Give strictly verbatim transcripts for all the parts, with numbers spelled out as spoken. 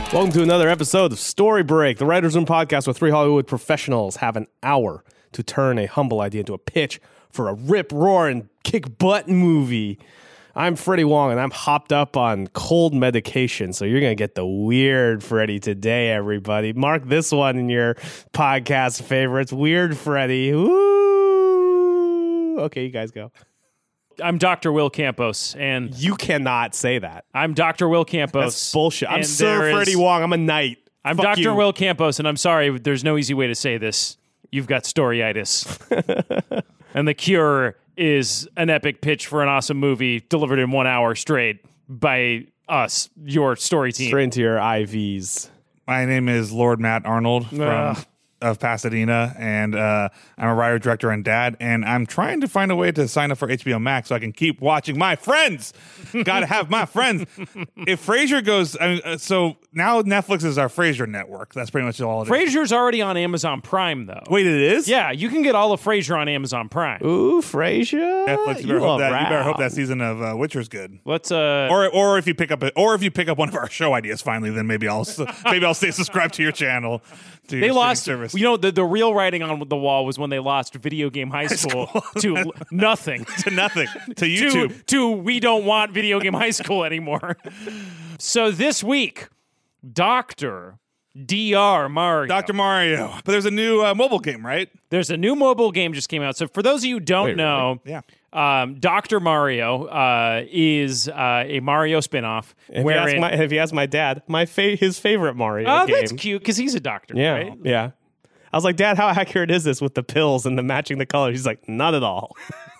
Welcome to another episode of Story Break, the Writers' Room podcast where three Hollywood professionals have an hour to turn a humble idea into a pitch for a rip-roaring, kick-butt movie. I'm Freddie Wong, and I'm hopped up on cold medication, so you're going to get the weird Freddie today, everybody. Mark this one in your podcast favorites. Weird Freddie. Woo! Okay, you guys go. I'm Doctor Will Campos, and You cannot say that. I'm Doctor Will Campos. That's bullshit. I'm and Sir there Freddie is- Wong. I'm a knight. I'm Fuck Doctor you. Will Campos, and I'm sorry, there's no easy way to say this. You've got storyitis. And the cure is an epic pitch for an awesome movie delivered in one hour straight by us, your story team. Straight into your I Vs. My name is Lord Matt Arnold from Ugh. of Pasadena, and uh, I'm a writer, director, and dad, and I'm trying to find a way to sign up for H B O Max so I can keep watching my friends. Gotta have my friends. If Frasier goes, I mean, uh, so now Netflix is our Frasier network. That's pretty much all it is. Frasier's already on Amazon Prime, though. Wait, it is? Yeah, you can get all of Frasier on Amazon Prime. Ooh, Frasier. Netflix, you better, hope that, you better hope around. that season of uh, Witcher's good. Let's, uh... Or, or if you pick up, a, or if you pick up one of our show ideas finally, then maybe I'll maybe I'll stay subscribed to your channel. To your They streaming lost, service. you know, the, the real writing on the wall was when they lost Video Game High School to l- nothing. to nothing to to, YouTube. to we don't want Video Game High School anymore. So this week, Doctor D R Mario. Doctor Mario, but there's a new uh, mobile game, right? There's a new mobile game just came out. So for those of you who don't Wait, know, Yeah. um, Doctor Mario uh, is uh, a Mario spinoff. If you, wherein, ask my, if you ask my dad, my fa- his favorite Mario oh, game. that's cute because he's a doctor, Yeah, right? yeah. I was like, Dad, how accurate is this with the pills and the matching the colors? He's like, not at all.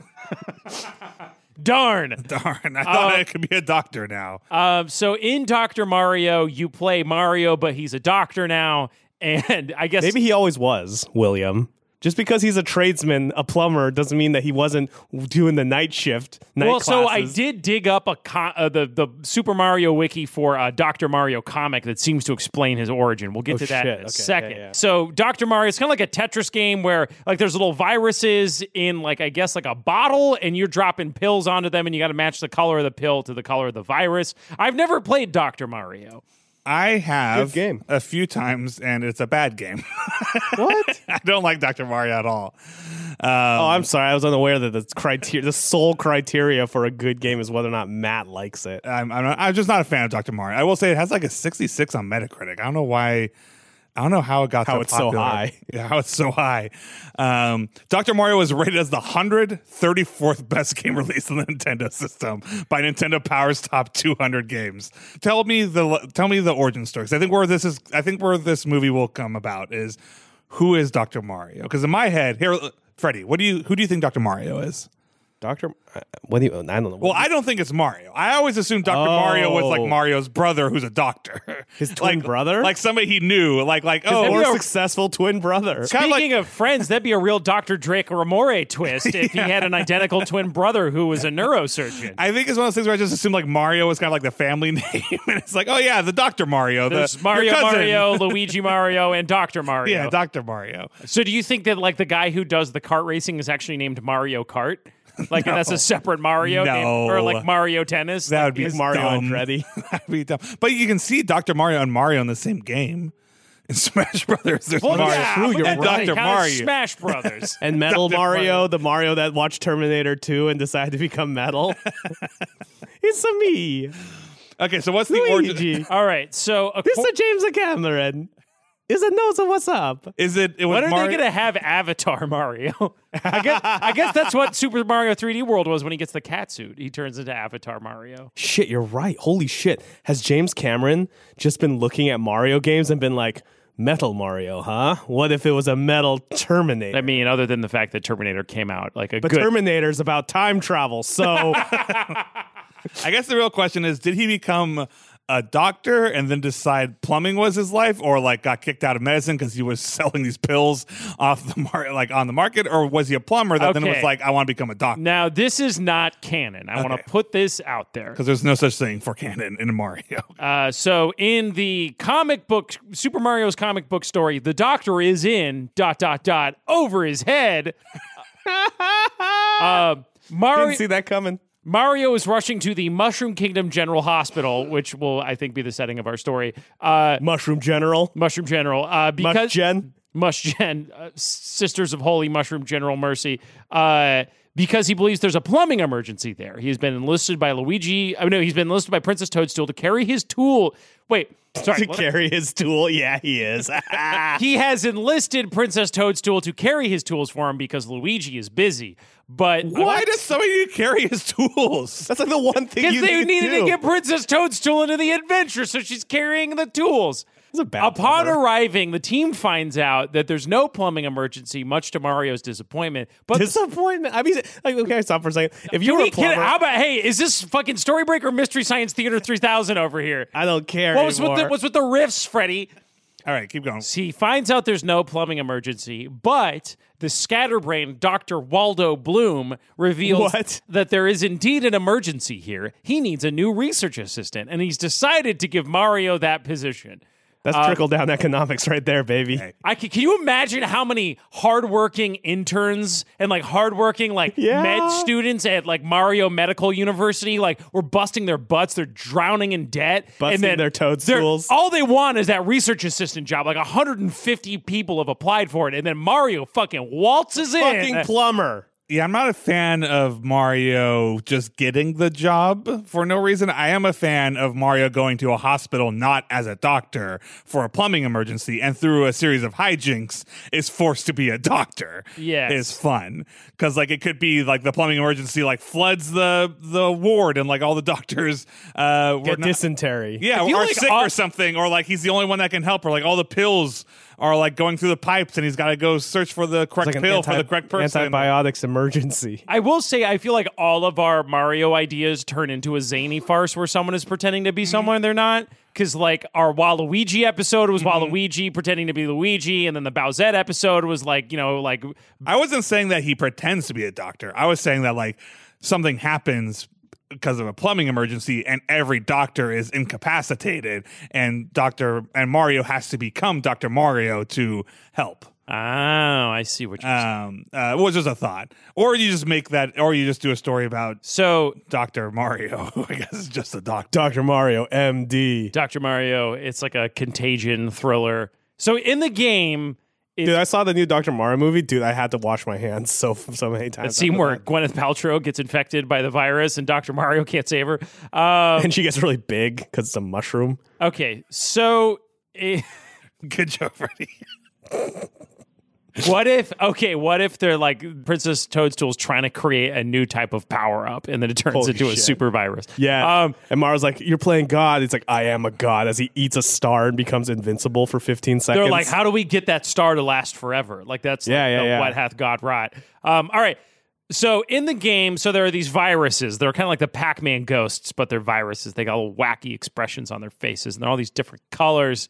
Darn. Darn, I thought Uh, I could be a doctor now. Um, so in Doctor Mario, you play Mario, but he's a doctor now. And I guess Maybe he always was, William. Just because he's a tradesman, a plumber, doesn't mean that he wasn't doing the night shift. Night well, so I classes. did dig up a co- uh, the the Super Mario wiki for uh, Doctor Mario comic that seems to explain his origin. We'll get Oh, to that shit. in a Okay, second. yeah, yeah. So Doctor Mario, it's kind of like a Tetris game where like there's little viruses in like I guess like a bottle, and you're dropping pills onto them, and you got to match the color of the pill to the color of the virus. I've never played Doctor Mario. I have Good game. a few times, and it's a bad game. What? I don't like Doctor Mario at all. Oh, I'm sorry. I was unaware that the criteria, the sole criteria for a good game is whether or not Matt likes it. I'm, I'm, not, I'm just not a fan of Doctor Mario. I will say it has like a sixty-six on Metacritic. I don't know why. I don't know how it got How so it's so popular. high. Yeah, how it's so high. Um, Doctor Mario was rated as the one hundred thirty-fourth best game released on the Nintendo system by Nintendo Power's top two hundred games. Tell me the tell me the origin story. 'Cause I think where this is, I think where this movie will come about is who is Doctor Mario? Because in my head, here, Freddie, what do you who do you think Doctor Mario is? Doctor, uh, what do you, I don't know. Well, I don't think it's Mario. I always assumed Doctor Mario was like Oh. Mario's brother, who's a doctor. His twin like, brother? like somebody he knew, like like oh, oh, or a- a successful twin brother. Kinda Speaking of friends, that'd be a real Doctor Drake Ramore twist if he had an identical twin brother who was a neurosurgeon. I think it's one of those things where I just assumed like Mario was kind of like the family name, and it's like, oh yeah, the Doctor Mario, There's the Mario your cousin. Mario, Luigi Mario, and Doctor Mario. yeah, Doctor Mario. So do you think that like the guy who does the kart racing is actually named Mario Kart? Like and that's a separate Mario No. name? Or like Mario Tennis? That Like, would be Like Mario dumb. Andretti. That'd be dumb. But you can see Doctor Mario and Mario in the same game. In Smash Brothers, there's well, Mario yeah, true, but you're that and doesn't Doctor count as Mario. Smash Brothers. And Metal Doctor Mario, Mario. the Mario that watched Terminator two and decided to become metal. It's a me, Okay, so what's the origin? Luigi. All right, so a This qu- is James Cameron. Is a knows what's up. Is it? It was when are Mario. they going to have Avatar Mario? I guess I guess that's what Super Mario three D World was when he gets the cat suit. He turns into Avatar Mario. Shit, you're right. Holy shit. Has James Cameron just been looking at Mario games and been like, Metal Mario, huh? What if it was a metal Terminator? I mean, other than the fact that Terminator came out like a but good Terminator's about time travel, so I guess the real question is, did he become a doctor and then decide plumbing was his life, or like got kicked out of medicine because he was selling these pills off the market, like on the market, or was he a plumber that then was Okay. like, I want to become a doctor? Now, this is not canon. I want Okay. to put this out there. Because there's no such thing for canon in Mario. Uh, so, in the comic book, Super Mario's comic book story, the Doctor is in dot dot dot over his head. uh, Mario. didn't see that coming. Mario is rushing to the Mushroom Kingdom General Hospital, which will, I think, be the setting of our story. Uh, Mushroom General. Mushroom General. Uh, because Mush Gen. Mush Gen, uh, Sisters of Holy Mushroom General Mercy. Uh, because he believes there's a plumbing emergency there. He has been enlisted by Luigi. I mean, no, he's been enlisted by Princess Toadstool to carry his tool. Wait, sorry. To carry his tool? Yeah, he is. He has enlisted Princess Toadstool to carry his tools for him because Luigi is busy. But Why does somebody need to carry his tools? That's like the one thing because you they need needed to, to get Princess Toadstool into the adventure, so she's carrying the tools. It's a bad Upon plumber. arriving, the team finds out that there's no plumbing emergency, much to Mario's disappointment. But Disappointment. I mean, like, okay, stop for a second. If you Can were we- a can- plumber, how about, hey, is this fucking Storybrooker or Mystery Science Theater three thousand over here? I don't care What was with anymore. the, what's with the riffs, Freddie? All right, keep going. He finds out there's no plumbing emergency, but the scatterbrain Doctor Waldo Bloom reveals What? that there is indeed an emergency here. He needs a new research assistant, and he's decided to give Mario that position. That's trickle down economics right there, baby. I can, can you imagine how many hardworking interns and like hardworking like Yeah. med students at like Mario Medical University like were busting their butts, they're drowning in debt, Busting and then their toadstools. they're- All they want is that research assistant job. Like one hundred fifty people have applied for it, and then Mario fucking waltzes in. Fucking plumber. Yeah, I'm not a fan of Mario just getting the job for no reason. I am a fan of Mario going to a hospital not as a doctor for a plumbing emergency and through a series of hijinks is forced to be a doctor. Yes. Is fun. Because like it could be like the plumbing emergency like floods the the ward and like all the doctors uh were Get not- dysentery. yeah, feel or like sick all- or something, or like he's the only one that can help, or like all the pills are like going through the pipes and he's got to go search for the correct It's like an pill anti- for the correct person. Antibiotics emergency. I will say, I feel like all of our Mario ideas turn into a zany farce where someone is pretending to be someone they're not. Because, like, our Waluigi episode was Waluigi pretending to be Luigi, and then the Bowsette episode was like, you know, like I wasn't saying that he pretends to be a doctor. I was saying that like something happens because of a plumbing emergency and every doctor is incapacitated and Doctor and Mario has to become Doctor Mario to help. oh, I see what you're saying. Um, uh, it was just a thought. Or you just make that, or you just do a story about So, Doctor Mario, who I guess is just a doctor. Doctor Mario, M D. Doctor Mario, it's like a contagion thriller. So, in the game, it, Dude, I saw the new Doctor Mario movie. Dude, I had to wash my hands so so many times. the scene after where that. Gwyneth Paltrow gets infected by the virus and Doctor Mario can't save her. Um, and she gets really big because it's a mushroom. okay, so. eh, Good job, Freddie. What if, okay, what if they're like Princess Toadstool's trying to create a new type of power up and then it turns Holy into a shit. super virus? Yeah. Um, and Mario's like, you're playing God. It's like, I am a God, as he eats a star and becomes invincible for fifteen seconds. they're like, how do we get that star to last forever? Like, that's Yeah, like yeah, the yeah. what hath God wrought. Um, all right. So in the game, so there are these viruses. They're kind of like the Pac-Man ghosts, but they're viruses. They got little wacky expressions on their faces, and they're all these different colors.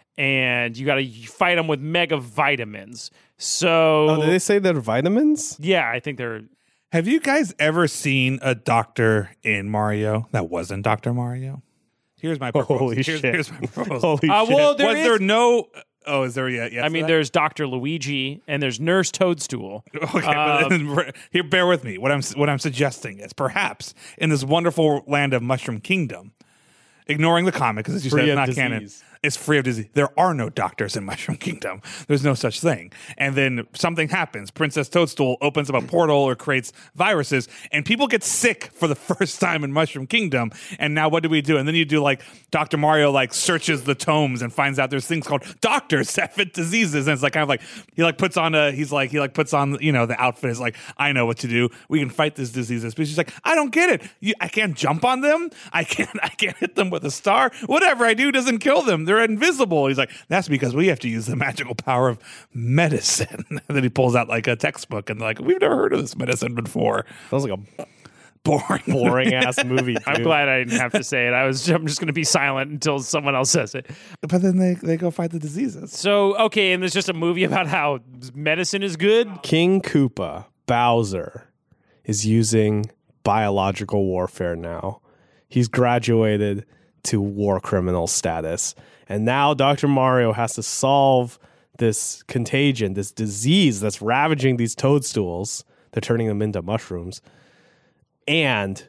And you got to fight them with mega vitamins. So Oh, did they say they're vitamins? yeah, I think they're. Have you guys ever seen a doctor in Mario that wasn't Doctor Mario? Here's my proposal. Holy here's, shit. Here's my proposal. Holy Uh, shit. well, there Was is- there no? Oh, is there yet? Yes I mean, to that? there's Doctor Luigi and there's Nurse Toadstool. Okay, but then, here, bear with me. What I'm what I'm suggesting is perhaps in this wonderful land of Mushroom Kingdom, ignoring the comic because as you Free said, it's of not disease. canon. It's free of disease. There are no doctors in Mushroom Kingdom. There's no such thing. And then something happens. Princess Toadstool opens up a portal or creates viruses, and people get sick for the first time in Mushroom Kingdom. And now what do we do? And then you do like Doctor Mario like searches the tomes and finds out there's things called doctors that fit diseases. And it's like kind of like he like puts on a he's like he like puts on you know the outfit is like I know what to do. We can fight these diseases. But she's like I don't get it. You, I can't jump on them. I can't I can't hit them with a star. Whatever I do doesn't kill them. They're invisible. He's like, that's because we have to use the magical power of medicine. And then he pulls out like a textbook and like, we've never heard of this medicine before. Sounds like a Boring. boring ass movie. I'm dude. glad I didn't have to say it. I was I'm just going to be silent until someone else says it. But then they, they go fight the diseases. So, okay, and there's just a movie about how medicine is good. King Koopa, Bowser, is using biological warfare now. He's graduated to war criminal status. And now Doctor Mario has to solve this contagion, this disease that's ravaging these toadstools. They're turning them into mushrooms. And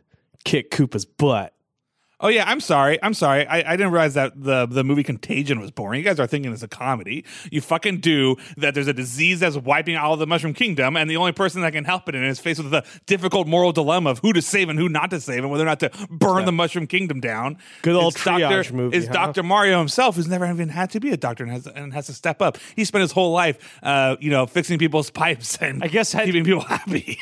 kick Koopa's butt. Oh yeah, I'm sorry. I'm sorry. I, I didn't realize that the the movie Contagion was boring. You guys are thinking it's a comedy. You fucking do that. There's a disease that's wiping out the Mushroom Kingdom, and the only person that can help it and is faced with the difficult moral dilemma of who to save and who not to save, and whether or not to burn yeah. the Mushroom Kingdom down. Good old it's triage Doctor, movie. Is huh? Doctor Mario himself, who's never even had to be a doctor and has and has to step up. He spent his whole life, uh, you know, fixing people's pipes and I guess I'd- keeping people happy.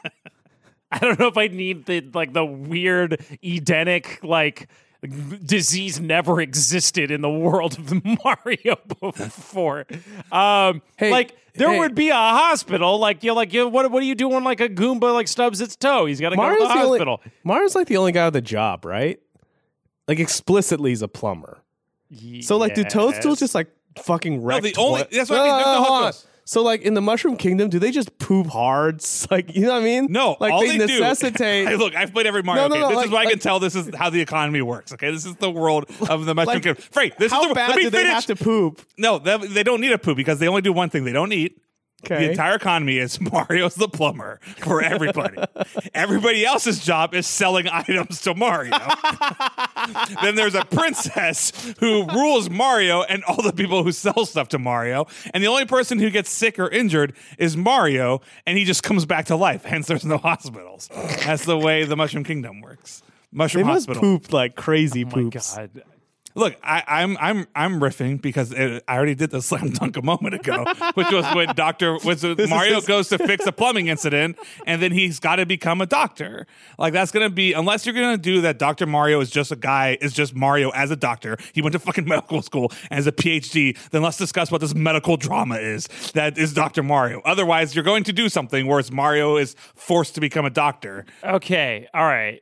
I don't know if I need the like the weird Edenic like disease never existed in the world of Mario before. Um, Hey, like there hey. would be a hospital. Like you're like you what what are you doing? Like a Goomba like stubs its toe. He's got to go to Mario's the the hospital. only, Mario's like the only guy with a job, right? Like explicitly, he's a plumber. So like, do Toadstools just like fucking wreck? the only- toi- that's what I mean. No, no, No, no, hold hold on. on. So like in the Mushroom Kingdom, do they just poop hard? Like, you know what I mean? No, like all they, they necessitate. do. Hey, look, I've played every Mario No, no, game. no, This like- is what I like- can tell. This is how the economy works. Okay, this is the world of the Mushroom Like, Kingdom. Frank, this How is the, bad let me do they finish. have to poop? No, they, they don't need a poop because they only do one thing. They don't eat. Okay. The entire economy is Mario's the plumber for everybody. Everybody else's job is selling items to Mario. Then there's a princess who rules Mario and all the people who sell stuff to Mario. And the only person who gets sick or injured is Mario, and he just comes back to life. Hence, there's no hospitals. That's the way the Mushroom Kingdom works. Mushroom They must Hospital. poop like crazy Oh my poops. God. Look, I, I'm I'm I'm riffing because it, I already did the slam dunk a moment ago, which was when Doctor was when Mario is- goes to fix a plumbing incident, and then he's got to become a doctor. Like that's gonna be unless you're gonna do that. Doctor Mario is just a guy, is just Mario as a doctor. He went to fucking medical school and has a P H D. Then let's discuss what this medical drama is. That is Doctor Mario. Otherwise, you're going to do something where it's Mario is forced to become a doctor. Okay. All right.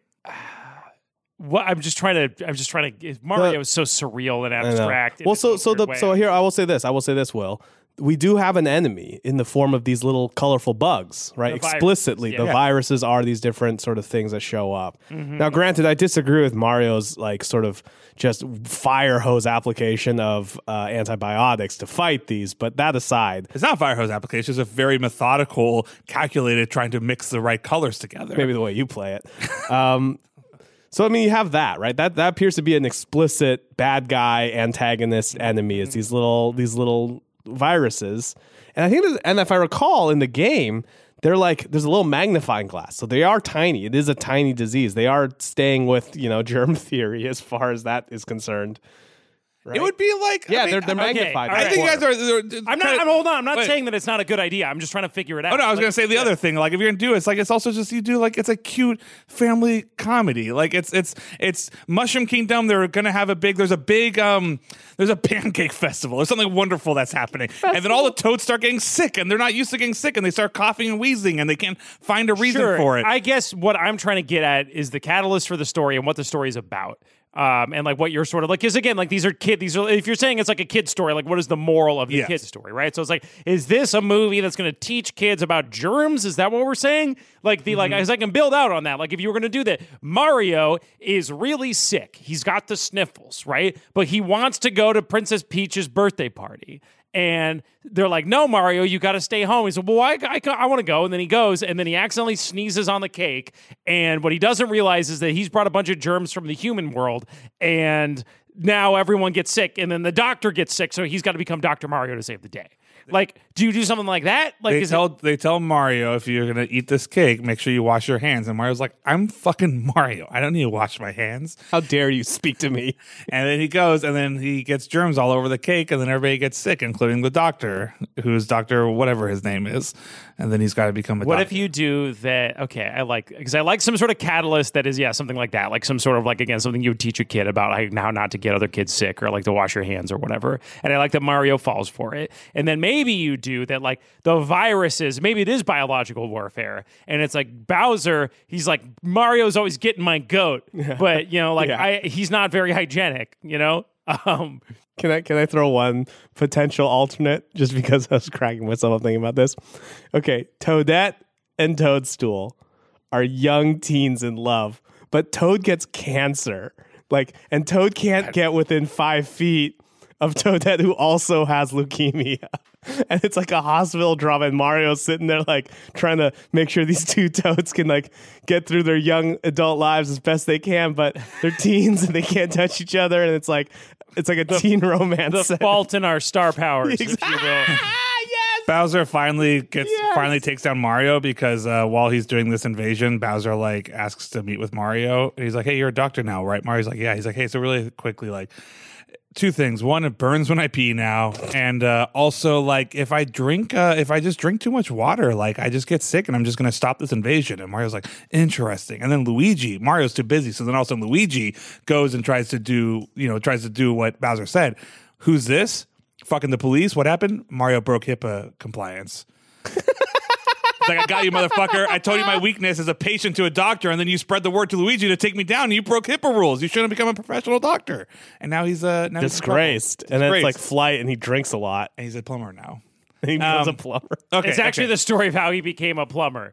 What I'm just trying to. I'm just trying to. Mario The- is so surreal and I know. abstract. in Well, its so own so weird the way. so here I will say this. I will say this. Will we do have an enemy in the form of these little colorful bugs, right? The viruses, Explicitly, the yeah. viruses are these different sort of things that show up. Mm-hmm. Now, granted, I disagree with Mario's like sort of just fire hose application of uh, antibiotics to fight these. But that aside, It's not fire hose application. It's a very methodical, calculated, trying to mix the right colors together. maybe the way you play it. Um, so I mean, you have that, right? That that appears to be an explicit bad guy antagonist enemy. It's these little these little viruses, and I think, that, and if I recall in the game, they're like there's a little magnifying glass, so they are tiny. It is a tiny disease. They are staying with you know germ theory as far as that is concerned. Right? It would be like yeah, I mean, they're they're okay, magnified. all I right. think you guys are. they're- they're I'm not. kinda- I'm hold on. I'm not wait. saying that it's not a good idea. I'm just trying to figure it out. Oh no, I was Like, gonna say the yeah. other thing. Like if you're gonna do it, it's like it's also just you do like it's a cute family comedy. Like it's it's it's Mushroom Kingdom. They're gonna have a big. There's a big um. There's a pancake festival. There's something wonderful that's happening, and then all the toads start getting sick, and they're not used to getting sick, and they start coughing and wheezing, and they can't find a reason Sure. for it. I guess what I'm trying to get at is the catalyst for the story and what the story is about. Um, and like what you're sort of like, because again, like these are kid, these are, if you're saying it's like a kid story, like what is the moral of the Yes. kid story, right? So it's like, is this a movie that's going to teach kids about germs? Is that what we're saying? Like the, like, as I can build out on that, like if you were going to do that, Mario is really sick. He's got the sniffles, right? But he wants to go to Princess Peach's birthday party. And they're like, no, Mario, you got to stay home. He said, well, I, I, I want to go. And then he goes, and then he accidentally sneezes on the cake. And what he doesn't realize is that he's brought a bunch of germs from the human world. And now everyone gets sick. And then the doctor gets sick. So he's got to become Doctor Mario to save the day. Like, do you do something like that? Like, they is tell it, they tell Mario if you're gonna eat this cake, make sure you wash your hands. And Mario's like, I'm fucking Mario. I don't need to wash my hands. How dare you speak to me? And then he goes, and then he gets germs all over the cake, and then everybody gets sick, including the doctor, who's Doctor whatever his name is. And then he's got to become a what doctor. if you do that? Okay, I like, because I like some sort of catalyst that is, yeah, something like that. Like some sort of, like, again, something you would teach a kid about how, how not to get other kids sick or like to wash your hands or whatever. And I like that Mario falls for it. And then maybe you do that, like the viruses, maybe it is biological warfare. And it's like Bowser, he's like, Mario's always getting my goat. But, you know, like, Yeah. I he's not very hygienic, you know? Um, Can I can I throw one potential alternate just because I was cracking myself up thinking about this? Okay, Toadette and Toadstool are young teens in love, but Toad gets cancer. Like, and Toad can't get within five feet of Toadette, who also has leukemia. And it's like a hospital drama, and Mario's sitting there like trying to make sure these two toads can like get through their young adult lives as best they can, but they're teens and they can't touch each other, and it's like it's like a the, teen romance. The set. fault in our star powers, if you will. Bowser finally gets Yes. finally takes down Mario because uh, while he's doing this invasion, Bowser like asks to meet with Mario, and he's like, "Hey, you're a doctor now, right?" Mario's like, "Yeah." He's like, "Hey, so really quickly, like, two things. One, it burns when I pee now, and uh, also like if I drink, uh, if I just drink too much water, like I just get sick, and I'm just gonna stop this invasion." And Mario's like, "Interesting." And then Luigi, Mario's too busy, so then all of a sudden Luigi goes and tries to do, you know, tries to do what Bowser said. Who's this? Fucking the police. What happened? Mario broke HIPAA compliance. It's like, I got you, motherfucker. I told you my weakness as a patient to a doctor, and then you spread the word to Luigi to take me down. And you broke HIPAA rules. You shouldn't become a professional doctor. And now he's uh, now Disgraced. He's And then it's like Disgraced. Flight, and he drinks a lot. And he's a plumber now. He becomes Um, a plumber. Okay, It's actually okay. the story of how he became a plumber.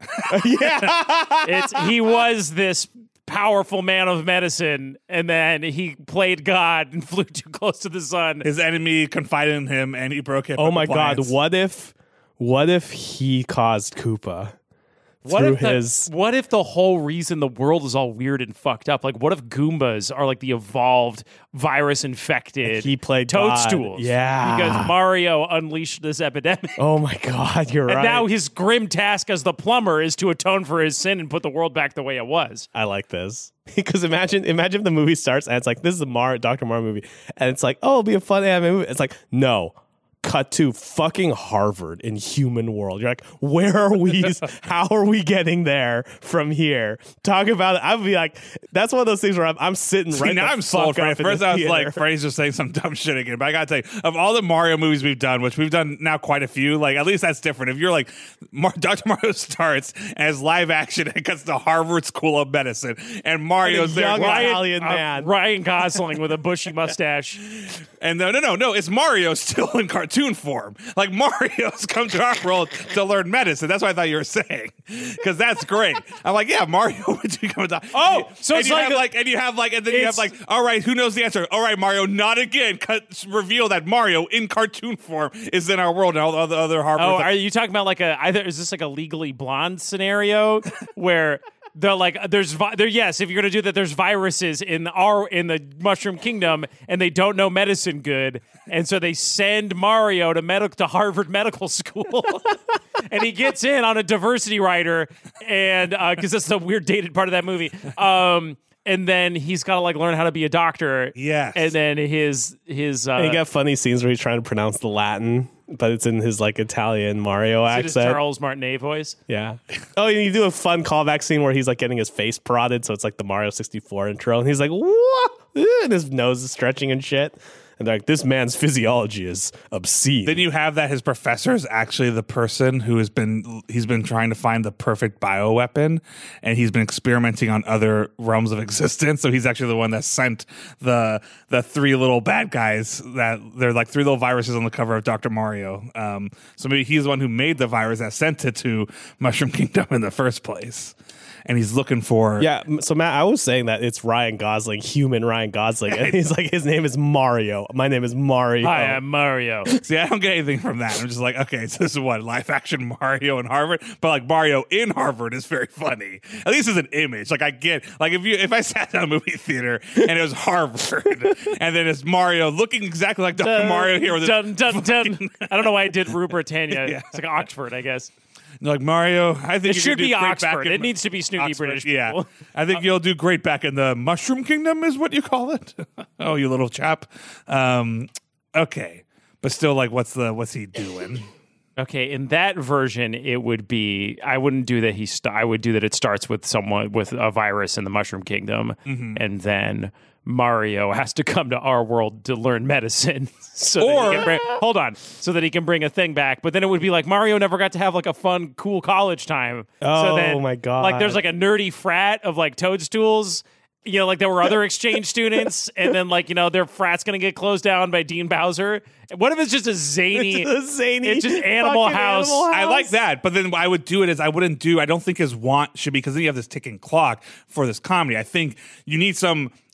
Yeah. It's he was this powerful man of medicine, and then he played God and flew too close to the sun. His enemy confided in him, and he broke HIPAA Oh my God! compliance. What if, what if he caused Koopa What through if, the, his? what if the whole reason the world is all weird and fucked up? Like, what if Goombas are like the evolved virus infected He played God. toadstools? Yeah. Because Mario unleashed this epidemic. Oh my God! You're And right. now his grim task as the plumber is to atone for his sin and put the world back the way it was. I like this because imagine, imagine if the movie starts and it's like this is a Mar Doctor Mario movie, and it's like, oh, it'll be a fun anime movie. It's like, no. Cut to fucking Harvard in human world. You're like, where are we? How are we getting there from here? Talk about it. I would be like, that's one of those things where I'm, I'm sitting See, right now the I'm sold fuck for up it. in First, the I was theater. like, Freddie's just saying some dumb shit again. But I gotta tell you, of all the Mario movies we've done, which we've done now quite a few, like at least that's different. If you're like, Mar- Doctor Mario starts as live action and cuts to Harvard School of Medicine, and Mario's there, young Ryan- Italian Uh, man. Ryan Gosling with a bushy mustache. and no, no, no, no, it's Mario still in cartoon form. Like Mario's come to our world to learn medicine. That's what I thought you were saying, because that's great. I'm like, yeah, Mario would become a doctor. Oh, so and it's you like have a- like, and you have like, and then you have It's- like, all right, who knows the answer? All right, Mario, not again. Cut, reveal that Mario in cartoon form is in our world, and all the other, other Harvard. Oh, like, are you talking about like a either is this like a Legally Blonde scenario where they're like there's vi- there yes if you're gonna do that there's viruses in our in the Mushroom Kingdom and they don't know medicine good and so they send Mario to medic to Harvard Medical School and he gets in on a diversity rider and because that's the weird dated part of that movie. Um, And then he's got to like learn how to be a doctor. Yes. And then his his uh, And you got funny scenes where he's trying to pronounce the Latin, but it's in his like Italian Mario his accent. Charles Martinet voice. Yeah. Oh, and you do a fun callback scene where he's like getting his face prodded, so it's like the Mario sixty-four intro, and he's like, "What?" And his nose is stretching and shit. And they're like, this man's physiology is obscene. Then you have that his professor is actually the person who has been he's been trying to find the perfect bioweapon, and he's been experimenting on other realms of existence. So he's actually the one that sent the the three little bad guys that they're like three little viruses on the cover of Doctor Mario. Um, so maybe he's the one who made the virus that sent it to Mushroom Kingdom in the first place. And he's looking for Yeah, m- so Matt, I was saying that it's Ryan Gosling, human Ryan Gosling, and he's like, his name is Mario. My name is Mario. Hi, I'm Mario. See, I don't get anything from that. I'm just like, okay, so this is what live action Mario in Harvard, but like Mario in Harvard is very funny. At least as an image. Like I get, like if you if I sat down a movie theater and it was Harvard, and then it's Mario looking exactly like Doctor Mario here with dun, dun, dun. I don't know why I did Rue Britannia. Yeah. It's like Oxford, I guess. like Mario. I think It you should could do be great Oxford. back in- It needs to be snooty Oxford, British yeah. people. I think you'll do great back in the Mushroom Kingdom, is what you call it. Oh, you little chap. Um, okay, but still, like, what's the what's he doing? Okay, in that version, it would be. I wouldn't do that. He. St- I would do that. It starts with someone with a virus in the Mushroom Kingdom, Mm-hmm. and then Mario has to come to our world to learn medicine. So Or- that he can bring, hold on, so that he can bring a thing back. But then it would be like Mario never got to have like a fun, cool college time. Oh, so then, my God. Like there's like a nerdy frat of like toadstools. You know, like there were other exchange students, and then like you know their frat's gonna get closed down by Dean Bowser. What if it's just a zany, It's a zany it's just Animal fucking House. Animal I House. like that, but then I would do it as I wouldn't do. I don't think his want should be because then you have this ticking clock for this comedy. I think you need some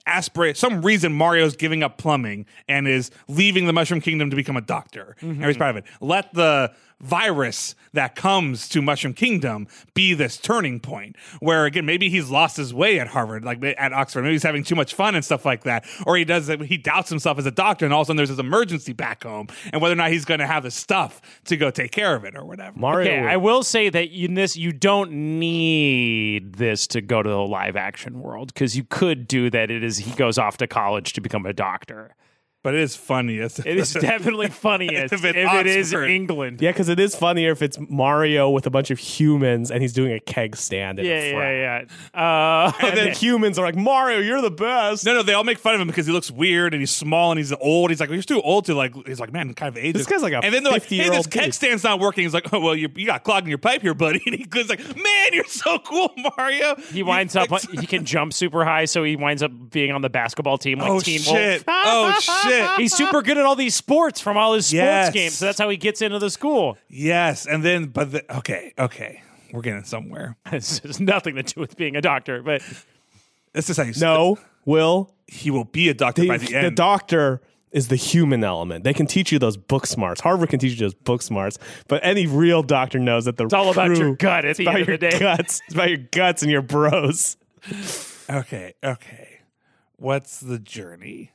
aspirate some reason Mario's giving up plumbing and is leaving the Mushroom Kingdom to become a doctor. Mm-hmm. And he's proud of it. Let the virus that comes to Mushroom Kingdom be this turning point where, again, maybe he's lost his way at Harvard, like at Oxford. Maybe he's having too much fun and stuff like that. Or he does he doubts himself as a doctor, and all of a sudden there's this emergency back home, and whether or not he's going to have the stuff to go take care of it or whatever. Mario. Okay, I will say that in this, you don't need this to go to the live action world, because you could do that. It is he goes off to college to become a doctor. But it is funniest. It is definitely funniest if, if it is England. Yeah, because it is funnier if it's Mario with a bunch of humans and he's doing a keg stand. In Yeah, a frat. yeah, yeah. Uh, And then humans are like, Mario, you're the best. No, no, they all make fun of him because he looks weird and he's small and he's old. He's like, well, you're too old to like. He's like, man, kind of ages. This guy's like a and then they're like, hey, this fifty-year-old keg dude. stand's not working. He's like, oh well, you you got clogged in your pipe here, buddy. And he goes like, man, you're so cool, Mario. he winds up. He can jump super high, so he winds up being on the basketball team like Oh Teen shit! Wolf. Oh shit! He's super good at all these sports from all his sports Yes. games, so that's how he gets into the school. Yes, and then but the, okay, okay, we're getting somewhere. This has nothing to do with being a doctor, but This is how you No, Will. he will be a doctor The, by the the end. doctor is the human element. They can teach you those book smarts. Harvard can teach you those book smarts, but any real doctor knows that the it's all about crew- your gut at the about end of your the day. guts. It's about your guts and your bros. okay, okay. What's the journey?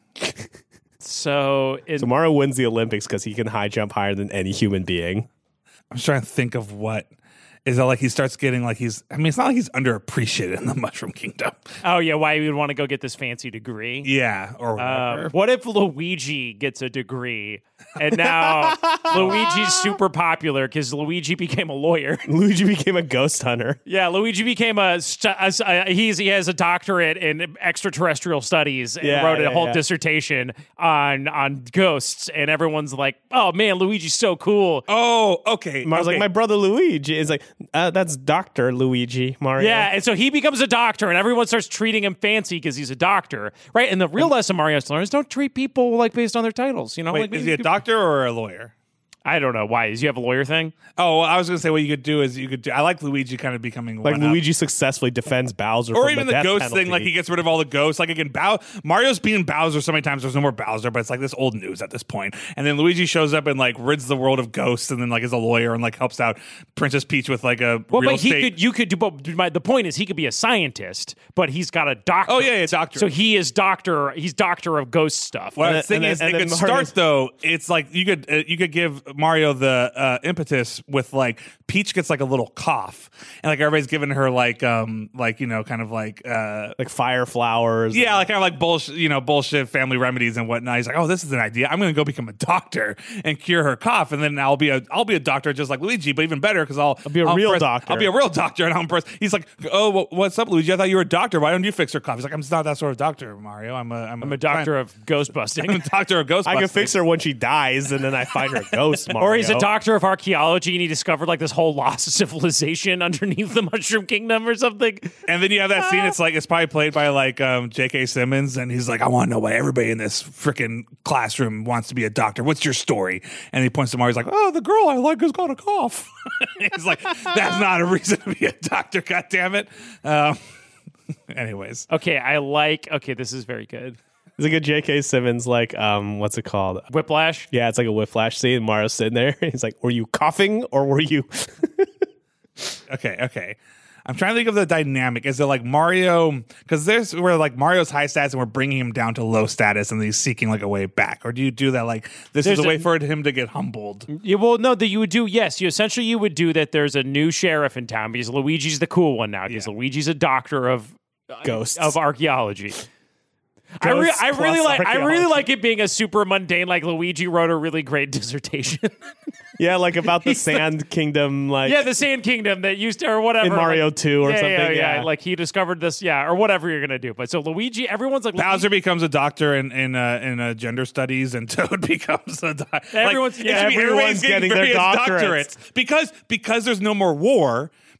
So, in, So Mario wins the Olympics because he can high jump higher than any human being. I'm just trying to think of what. Is that like he starts getting like he's, I mean, it's not like he's underappreciated in the Mushroom Kingdom. oh yeah, why you would want to go get this fancy degree? Yeah, or whatever. Uh, what if Luigi gets a degree and now Luigi's super popular because Luigi became a lawyer? Luigi became a ghost hunter. Yeah, Luigi became a, st- a, a he's he has a doctorate in extraterrestrial studies and Yeah, wrote a yeah, whole yeah. dissertation on on ghosts, and everyone's like, "Oh man, Luigi's so cool." oh, okay. Mario's okay. like, my brother Luigi is like, uh, that's Doctor Luigi, Mario. Yeah, and so he becomes a doctor, and everyone starts treating him fancy because he's a doctor, right? And the real lesson Mario has to learn is don't treat people like based on their titles. You know, Wait, like is he a doctor or a lawyer? I don't know why. Is you have a lawyer thing? Oh, well, I was going to say what you could do is you could do. I like Luigi kind of becoming Like one up. Luigi successfully defends Bowser Or from even the, the death ghost penalty. thing, like he gets rid of all the ghosts. Like again, Bow- Mario's being Bowser so many times. There's no more Bowser, but it's like this old news at this point. And then Luigi shows up and like rids the world of ghosts, and then like is a lawyer and like helps out Princess Peach with like a Well, real but he estate. could, you could do. But my, the point is, he could be a scientist, but he's got a doctor. Oh, yeah, yeah, doctor. So he is doctor. He's doctor of ghost stuff. Well, And the thing then- is, and it then could Mario's- start though. It's like you could uh, you could give Mario the uh, impetus with like Peach gets like a little cough, and like everybody's giving her like um like you know kind of like uh like fire flowers. yeah like kind of like bullshit you know bullshit family remedies and whatnot. He's like, oh, this is an idea. I'm gonna go become a doctor and cure her cough, and then I'll be a I'll be a doctor just like Luigi, but even better because I'll I'll be a real impress- doctor. I'll be a real doctor, and I'll impress. He's like, oh, wh- what's up, Luigi? I thought you were a doctor. Why don't you fix her cough? He's like, I'm just not that sort of doctor, Mario. I'm a I'm, I'm a doctor of ghost I'm busting. a doctor of Ghostbusters. I can fix her when she dies, and then I find her ghost. Mario. Or he's a doctor of archaeology, and he discovered like this whole lost civilization underneath the Mushroom Kingdom or something. And then you have that scene. It's like it's probably played by like um, J K. Simmons, and he's like, "I want to know why everybody in this freaking classroom wants to be a doctor. What's your story?" And he points to Mario. He's like, "Oh, the girl I like has got a cough." He's like, "That's not a reason to be a doctor. God damn it." Um, anyways, Okay, I like. Okay, this is very good. It's like a J K. Simmons, like, um, what's it called? Whiplash. Yeah, it's like a Whiplash scene. Mario's sitting there. He's like, were you coughing or were you? okay, okay. I'm trying to think of the dynamic. Is it like Mario? Because there's where like Mario's high stats and we're bringing him down to low status, and he's seeking like a way back. Or do you do that like this There's is a way a- for him to get humbled? Yeah, well, no, that you would do. Yes, you essentially you would do that. There's a new sheriff in town because Luigi's the cool one now because Yeah. Luigi's a doctor of Ghosts. of archaeology. I, re- Ghosts I really plus like. I really archaeology. like it being a super mundane. Like Luigi wrote a really great dissertation. Yeah, like about the Sand Kingdom, like yeah, the Sand Kingdom that used to, or whatever in Mario like, two or yeah, something. Yeah, Yeah, yeah, like he discovered this. Yeah, or whatever you're gonna do. But so Luigi, everyone's like Bowser becomes a doctor in in uh, in uh, gender studies, and Toad becomes a doctor. Everyone's- yeah, everyone's getting their doctorates. because because there's no more war.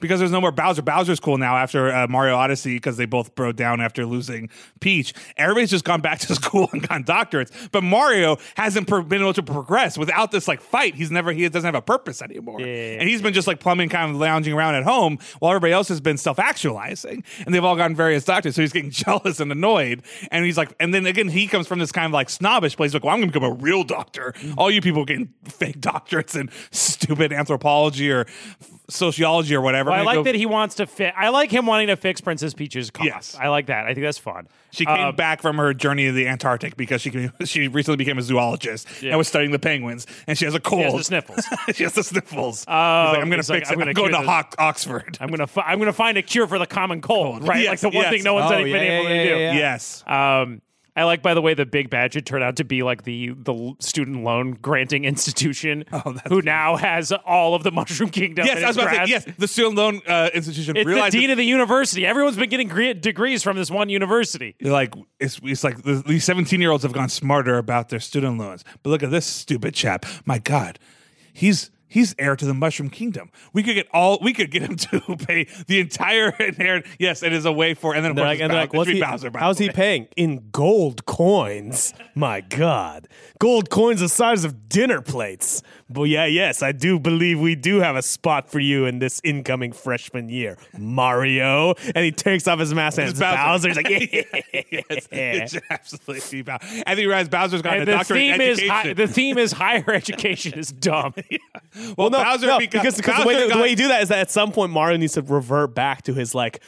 because there's no more Bowser. Bowser's cool now after uh, Mario Odyssey because they both broke down after losing Peach. Everybody's just gone back to school and gotten doctorates, but Mario hasn't per- been able to progress without this like fight. He's never he doesn't have a purpose anymore, Yeah. and he's been just like plumbing, kind of lounging around at home while everybody else has been self-actualizing, and they've all gotten various doctors. So he's getting jealous and annoyed, and he's like, and then again he comes from this kind of like snobbish place, like, well, I'm going to become a real doctor. All you people getting fake doctorates in stupid anthropology or sociology or whatever. Well, I I'm like gonna go- that he wants to fit. I like him wanting to fix Princess Peach's cough. Yes. I like that. I think that's fun. She came Uh, back from her journey to the Antarctic because she came, she recently became a zoologist Yeah. and was studying the penguins, and she has a cold. She has the sniffles. she has the sniffles. Oh, He's like, I'm going to he's like, fix I'm it. gonna I'm going cure to the- Ho- Oxford. I'm gonna fi- I'm gonna find a cure for the common cold, right? Yes, like the one yes. thing no one's Oh, been yeah, able yeah, to do. yeah, yeah. Yes. Um, I like, by the way, the Big Badger turned out to be like the the student loan granting institution Oh, that's who now has all of the Mushroom Kingdom. Yes, in I was its about to say, grasp. yes, the student loan uh, institution It's realized the dean of the university. Everyone's been getting gre- degrees from this one university. They're like it's, it's like the, these seventeen year olds have gone smarter about their student loans. But look at this stupid chap. My God, he's he's heir to the Mushroom Kingdom. We could get all we could get him to pay the entire inherit. Yes, it is a way for. And then of They're course like, it's and they're Bow- like, what's it's he, Bowser, by how's the he way. paying? In gold coins. My God. Gold coins the size of dinner plates. But yeah, yes, I do believe we do have a spot for you in this incoming freshman year, Mario. And he takes off his mask and it's It's Bowser. Bowser. He's like, yeah. Yes, it should absolutely be Bowser. And then you realize Bowser's got And a the doctorate in theme is education. hi- the theme is higher education is dumb. well, No, Bowser no, because, because, because the, Bowser way, the, got, the way you do that is that at some point Mario needs to revert back to his like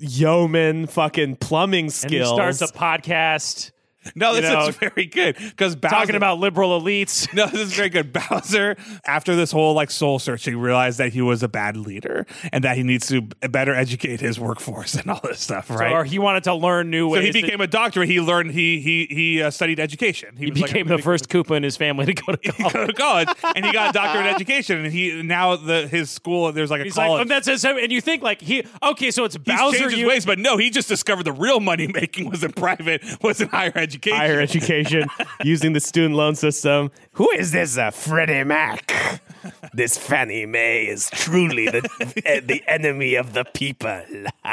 yeoman fucking plumbing And skills. he starts a podcast no, this you know, is very good because Bowser talking about liberal elites. No, this is very good. Bowser, after this whole like soul searching, realized that he was a bad leader and that he needs to better educate his workforce and all this stuff, right? Or he wanted to learn new so ways. he to- became a doctor. He learned he he he uh, studied education. he was like, became I'm the first Koopa in his family to go to gonna college. go to college, and he got a doctorate in education. And he now the his school there's like a He's like, college. and that's his, and you think like he okay, so it's He's Bowser. changed his you, ways, but no, he just discovered the real money making was in private, was in higher education. higher education using the student loan system. Who is this uh, Freddie Mac? This Fannie Mae is truly the uh, the enemy of the people.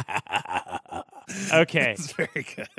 okay, It's very good.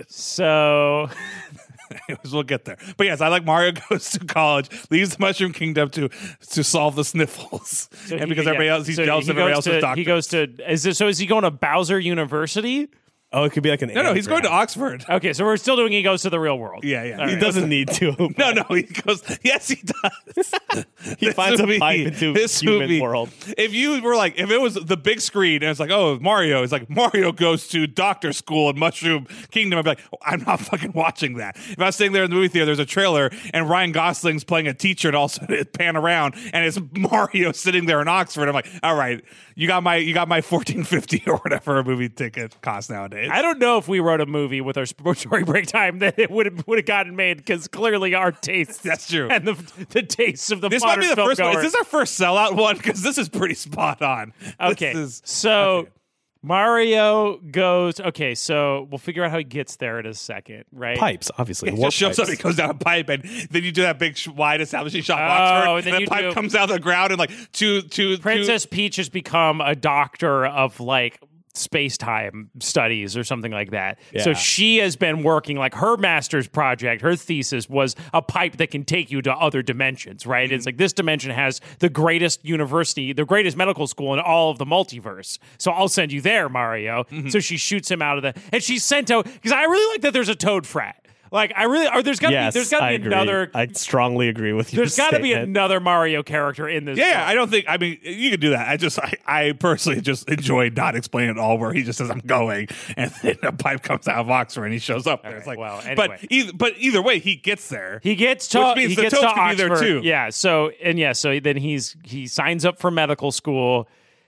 so Anyways, we'll get there. But yes, I like Mario goes to college, leaves the Mushroom Kingdom to to solve the sniffles, so and he- because yeah. everybody else, he's So jealous he of everybody goes else's to, doctor. He goes to is this, so is he going to Bowser University? Oh, it could be like an no, no, he's going to anagram. Oxford. Okay, so we're still doing he goes to the real world. Yeah, yeah. All He right. doesn't need to. No, no, he goes. Yes, he does. He This finds a movie- pipe into this human movie, world. If you were like, if it was the big screen and it's like, oh, Mario, it's like Mario goes to doctor school in Mushroom Kingdom, I'd be like, oh, I'm not fucking watching that. If I was sitting there in the movie theater, there's a trailer and Ryan Gosling's playing a teacher and also it pan around and it's Mario sitting there in Oxford. I'm like, all right, you got my you got my fourteen fifty or whatever a movie ticket costs nowadays. I don't know if we wrote a movie with our story break time that it would have would have gotten made because clearly our tastes That's true. and the the tastes of the This might modern be the film first one. goer. Is this our first sellout one? Because this is pretty spot on. This Okay, is- so okay. Mario goes. Okay, so we'll figure out how he gets there in a second, right? Pipes, obviously. He warp just shows up, pipes. he goes down a pipe, and then you do that big, sh- wide establishing shot of Oh, Oxford, and then and you the pipe do- comes out of the ground, and like two, two, Princess Peach has become a doctor of like space-time studies or something like that. So Yeah. she has been working like her master's project, her thesis was a pipe that can take you to other dimensions, right? Mm-hmm. It's like this dimension has the greatest university, the greatest medical school in all of the multiverse. So I'll send you there, Mario. Mm-hmm. So she shoots him out of the and she's sent out because I really like that there's a Toad frat. Like I really or there's gotta Yes, be there's gotta I be agree. another I strongly agree with you. there's gotta be another Mario character in this. Yeah, yeah, book. I don't think. I mean, you could do that. I just, I, I personally just enjoy not explaining it all. Where he just says, "I'm going," and then a pipe comes out of Oxford and he shows up there. right, It's like, well, but anyway. either, but either way, he gets there. He gets to Which means he the gets Toads to can be there, Oxford. too. Yeah. So and yeah. So then he's he signs up for medical school,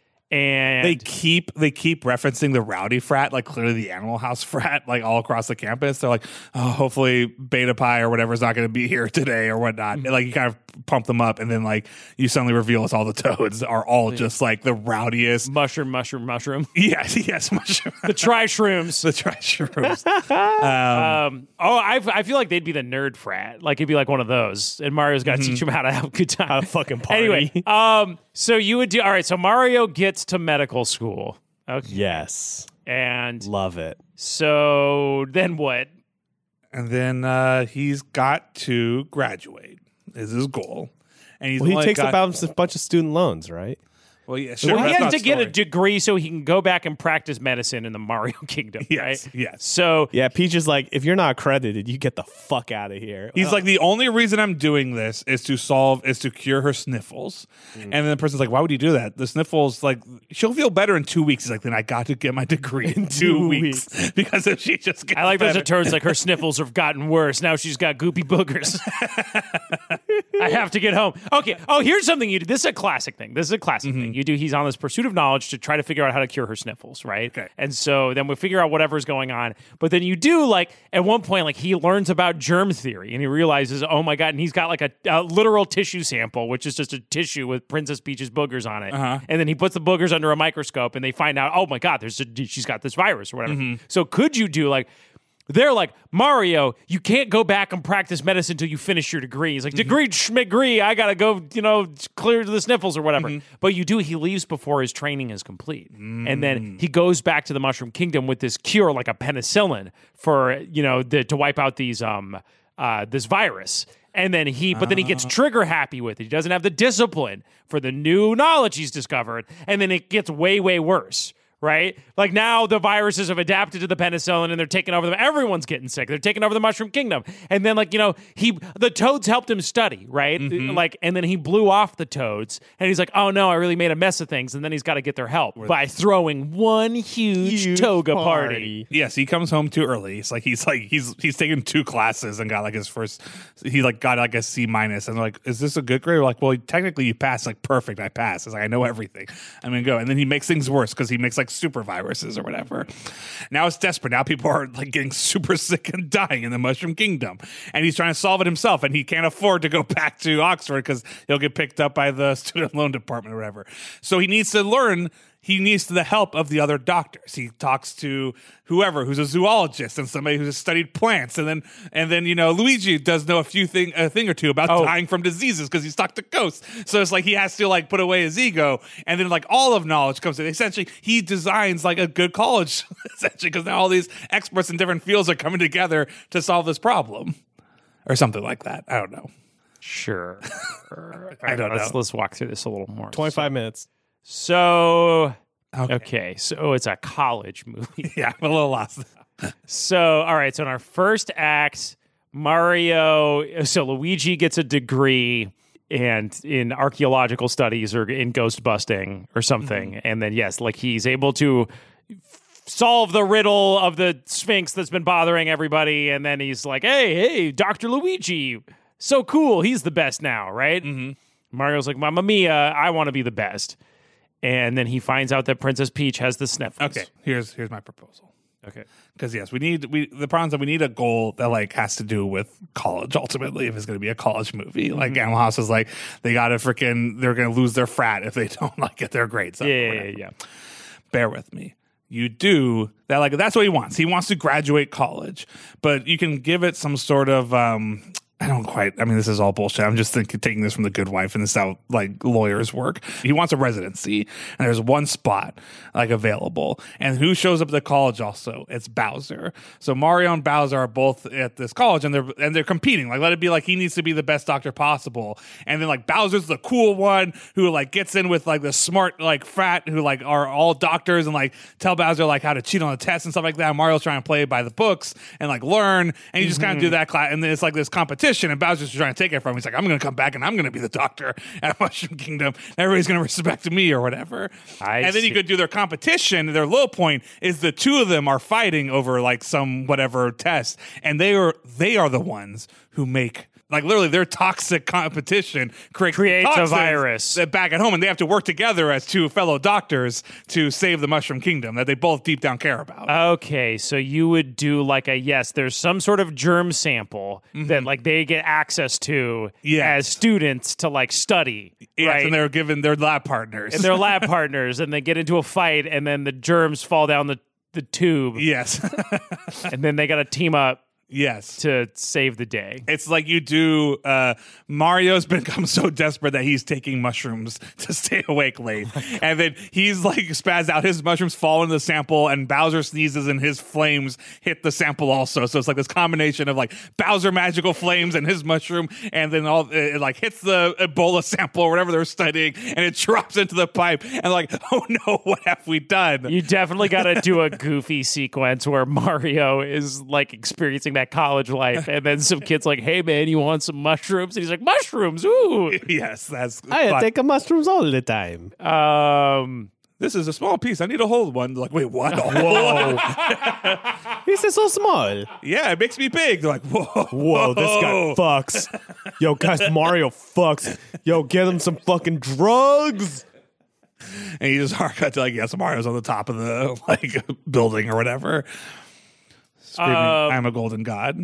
and They keep they keep referencing the rowdy frat, like clearly the Animal House frat, like all across the campus. They're like, oh, hopefully Beta Pi or whatever is not going to be here today or whatnot. Mm-hmm. And, like he kind of pump them up, and then like you suddenly reveal it's all the toads are all just like the rowdiest Mushroom, mushroom, mushroom. yes yes mushroom The tri shrooms. the trash rooms. Um, oh, I, I feel like they'd be the nerd frat. Like it'd be like one of those, and Mario's got to teach him how to have a good time. How to fucking party. Anyway, um, so you would do all right. So Mario gets to medical school. Okay, Yes. and Love it. so then what? And then uh, he's got to graduate is his goal. And he's Well, he only takes got, up a bunch of student loans, right? Well, yeah, sure. Well, he that's has not to get a story. degree so he can go back and practice medicine in the Mario Kingdom. Yes, right? yes. So Yeah, Peach is like, if you're not accredited, you get the fuck out of here. He's like, the only reason I'm doing this is to solve, is to cure her sniffles. Mm. And then the person's like, why would you do that? The sniffles, like, she'll feel better in two weeks. He's like, then I got to get my degree in two, two weeks. Because if she just gets I like those better. it turns like her sniffles have gotten worse. Now she's got goopy boogers. I have to get home. Okay. Oh, here's something you do. This is a classic thing. This is a classic Mm-hmm. thing. You do. He's on this pursuit of knowledge to try to figure out how to cure her sniffles, right? Okay. And so then we figure out whatever's going on. But then you do like at one point, like he learns about germ theory and he realizes, oh my god, and he's got like a, a literal tissue sample, which is just a tissue with Princess Peach's boogers on it. Uh-huh. And then he puts the boogers under a microscope and they find out, oh my god, there's a, she's got this virus or whatever. Mm-hmm. So could you do like? They're like, Mario, you can't go back and practice medicine until you finish your degree. He's like, degree, schmigree, I got to go, you know, clear the sniffles or whatever. But you do, he leaves before his training is complete. And then he goes back to the Mushroom Kingdom with this cure, like a penicillin for, you know, the, to wipe out these, um, uh, this virus. And then he, but then he gets trigger happy with it. He doesn't have the discipline for the new knowledge he's discovered. And then it gets way, way worse. Right? Like now the viruses have adapted to the penicillin and they're taking over them. Everyone's getting sick. They're taking over the Mushroom Kingdom. And then like, you know, he the toads helped him study, right? Mm-hmm. Like, and then he blew off the toads and he's like, oh no, I really made a mess of things. And then he's got to get their help by throwing one huge, Huge toga party. party. Yes, he comes home too early. It's like he's like he's he's taken two classes and got like his first. He like got like a C minus, and they're like, is this a good grade? We're like, well, technically you passed. Like perfect, I passed. It's like I know everything. I'm gonna go, and then he makes things worse because he makes like super viruses or whatever. Now it's desperate. Now people are like getting super sick and dying in the Mushroom Kingdom, and he's trying to solve it himself, and he can't afford to go back to Oxford because he'll get picked up by the student loan department or whatever. So he needs to learn. He needs the help of the other doctors. He talks to whoever who's a zoologist and somebody who's studied plants, and then and then you know Luigi does know a few thing a thing or two about Oh. dying from diseases because he's talked to ghosts. So it's like he has to like put away his ego, and then like all of knowledge comes in. Essentially, he designs like a good college essentially because now all these experts in different fields are coming together to solve this problem, or something like that. I don't know. Sure. I don't let's, know. Let's walk through this a little more. twenty-five minutes. So, Okay. okay. So it's a college movie. Yeah, I'm a little lost. So, all right. So in our first act, Mario, so Luigi gets a degree and in archaeological studies or in ghost busting or something. Mm-hmm. And then, yes, like he's able to f- solve the riddle of the Sphinx that's been bothering everybody. And then he's like, hey, hey, Doctor Luigi, so cool. He's the best now, right? Mm-hmm. Mario's like, Mamma Mia, I want to be the best. And then he finds out that Princess Peach has the sniffles. Okay, here's here's my proposal. Okay. Because yes, we need we the problem is that we need a goal that like has to do with college ultimately if it's going to be a college movie. Mm-hmm. Like Animal House is like they got to freaking they're going to lose their frat if they don't like get their grades up. Yeah, or yeah, whatever. yeah, yeah. Bear with me. You do that like that's what he wants. He wants to graduate college, but you can give it some sort of um I don't quite. I mean, this is all bullshit. I'm just thinking, taking this from The Good Wife, and this is how like lawyers work. He wants a residency, and there's one spot like available. And who shows up at the college? Also, it's Bowser. So Mario and Bowser are both at this college, and they're and they're competing. Like, let it be like he needs to be the best doctor possible, and then like Bowser's the cool one who like gets in with like the smart like frat who like are all doctors and like tell Bowser like how to cheat on the test and stuff like that. And Mario's trying to play by the books and like learn, and you just kind of do that class, and then it's like this competition. And Bowser's just trying to take it from him. He's like, I'm going to come back and I'm going to be the doctor at Mushroom Kingdom. Everybody's going to respect me or whatever. I and then see. you could do their competition. Their low point is the two of them are fighting over like some whatever test. And they are they are the ones who make Like literally, their toxic competition creates, Creates a toxins virus. that back at home, and they have to work together as two fellow doctors to save the Mushroom Kingdom that they both deep down care about. Okay, so you would do like a yes, there's some sort of germ sample that like they get access to Yes. as students to like study. yes, right? and they're given their lab partners. and they're lab partners and they get into a fight and then the germs fall down the, the tube yes, and then they got to team up yes. to save the day. It's like you do. Uh, Mario's become so desperate that he's taking mushrooms to stay awake late, and then he's like spazzed out. His mushrooms fall into the sample, and Bowser sneezes, and his flames hit the sample also. So it's like this combination of like Bowser magical flames and his mushroom, and then all it, like hits the Ebola sample or whatever they're studying, and it drops into the pipe, and like, oh no, what have we done? You definitely got to do a goofy sequence where Mario is like experiencing that college life, and then some kid's like, "Hey man, you want some mushrooms?" And he's like, "Mushrooms, ooh." Yes, that's. I fun. take mushrooms all the time. Um, This is a small piece. I need a whole one. Like, wait, what? Whoa. This is so small. Yeah, it makes me big. They're like, whoa, Whoa, this guy fucks. Yo, guys, Mario fucks. Yo, get him some fucking drugs. And you just hard cut to like, yes, Mario's on the top of the like building or whatever, screaming, Um, "I'm a golden god."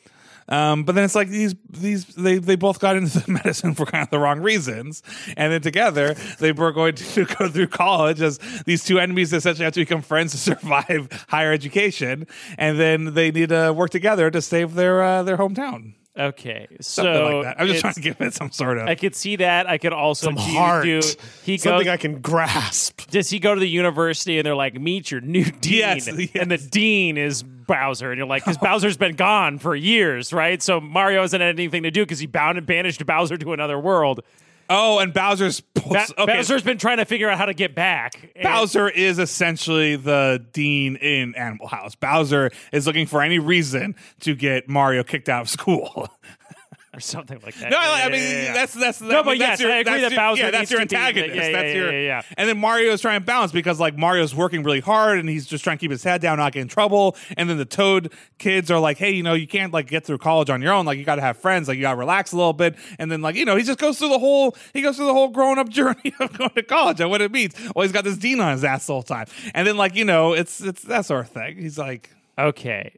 Um, but then it's like these these they they both got into the medicine for kind of the wrong reasons, and then together they were going to go through college as these two enemies that essentially have to become friends to survive higher education, and then they need to work together to save their uh, their hometown. okay, Something so like that. I'm just it's- trying to give it some sort of. I could see that. I could also Some do, heart. do he Something goes. I can grasp. Does he go to the university and they're like, meet your new dean? Yes, yes. And the dean is Bowser. And you're like, because Bowser's been gone for years, right? So Mario hasn't had anything to do because he bound and banished Bowser to another world. oh, and Bowser's Ba- okay. Bowser's been trying to figure out how to get back. And- Bowser is essentially the dean in Animal House. Bowser is looking for any reason to get Mario kicked out of school. or something like that. No, Yeah, I yeah, mean yeah, yeah. that's that's No, I mean, but that's yes, your, I agree that's that your, Bowser yeah, that's needs your to be- antagonist. yeah, yeah, that's yeah, your, yeah, yeah. And then Mario's trying to balance because like Mario's working really hard and he's just trying to keep his head down, not get in trouble. And then the Toad kids are like, hey, you know, you can't like get through college on your own. Like you got to have friends. Like you got to relax a little bit. And then like you know he just goes through the whole he goes through the whole growing up journey of going to college and what it means. Well, he's got this dean on his ass the whole time. And then like you know it's it's that sort of thing. He's like. Okay,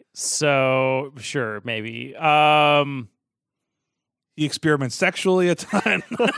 so sure, maybe. Um, He experiments sexually a ton.